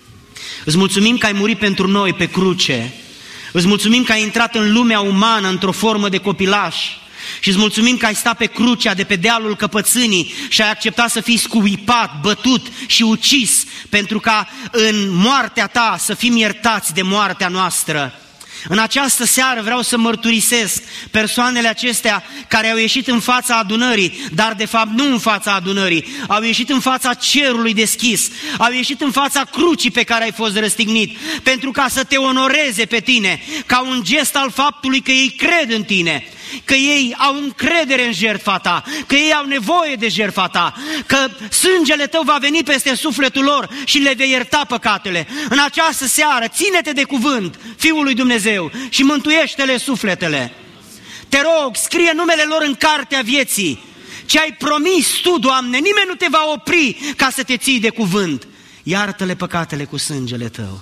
Îți mulțumim că ai murit pentru noi pe cruce. Îți mulțumim că ai intrat în lumea umană într-o formă de copilaș. Și îți mulțumim că ai stat pe crucea de pe dealul căpățânii și ai acceptat să fii scuipat, bătut și ucis pentru ca în moartea Ta să fim iertați de moartea noastră. În această seară vreau să mărturisesc persoanele acestea care au ieșit în fața adunării, dar de fapt nu în fața adunării, au ieșit în fața cerului deschis, au ieșit în fața crucii pe care ai fost răstignit, pentru ca să te onoreze pe tine, ca un gest al faptului că ei cred în tine, că ei au încredere în jertfa Ta, că ei au nevoie de jertfa Ta, că sângele Tău va veni peste sufletul lor și le vei ierta păcatele. În această seară, ține-te de cuvânt, Fiul lui Dumnezeu, și mântuiește-le sufletele. Te rog, scrie numele lor în cartea vieții. Ce ai promis Tu, Doamne, nimeni nu te va opri ca să te ții de cuvânt. Iartă-le păcatele cu sângele Tău.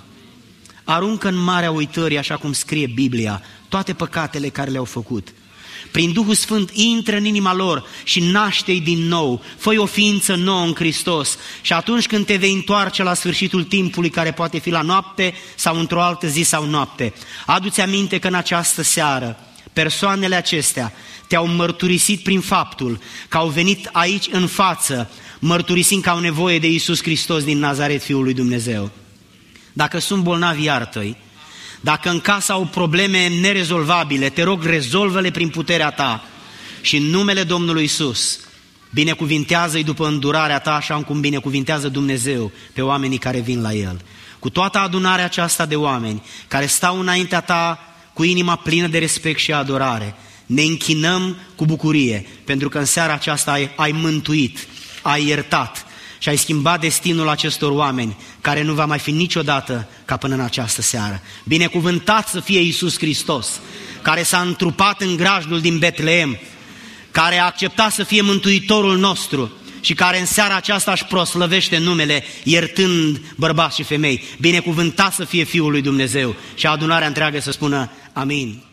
Aruncă în marea uitării, așa cum scrie Biblia, toate păcatele care le-au făcut. Prin Duhul Sfânt intră în inima lor și naște-i din nou, fă-i o ființă nouă în Hristos și atunci când te vei întoarce la sfârșitul timpului, care poate fi la noapte sau într-o altă zi sau noapte, adu-ți aminte că în această seară persoanele acestea te-au mărturisit prin faptul că au venit aici în față, mărturisind că au nevoie de Iisus Hristos din Nazaret, Fiul lui Dumnezeu. Dacă sunt bolnavi, iartă-i. Dacă în casă au probleme nerezolvabile, te rog, rezolvă-le prin puterea Ta și în numele Domnului Iisus, binecuvintează-i după îndurarea Ta, așa cum binecuvintează Dumnezeu pe oamenii care vin la El. Cu toată adunarea aceasta de oameni care stau înaintea Ta cu inima plină de respect și adorare, ne închinăm cu bucurie, pentru că în seara aceasta ai mântuit, ai iertat și ai schimbat destinul acestor oameni, care nu va mai fi niciodată ca până în această seară. Binecuvântat să fie Iisus Hristos, care s-a întrupat în grajdul din Betleem, care a acceptat să fie mântuitorul nostru și care în seara aceasta își proslăvește numele, iertând bărbați și femei. Binecuvântat să fie Fiul lui Dumnezeu. Și adunarea întreagă să spună amin.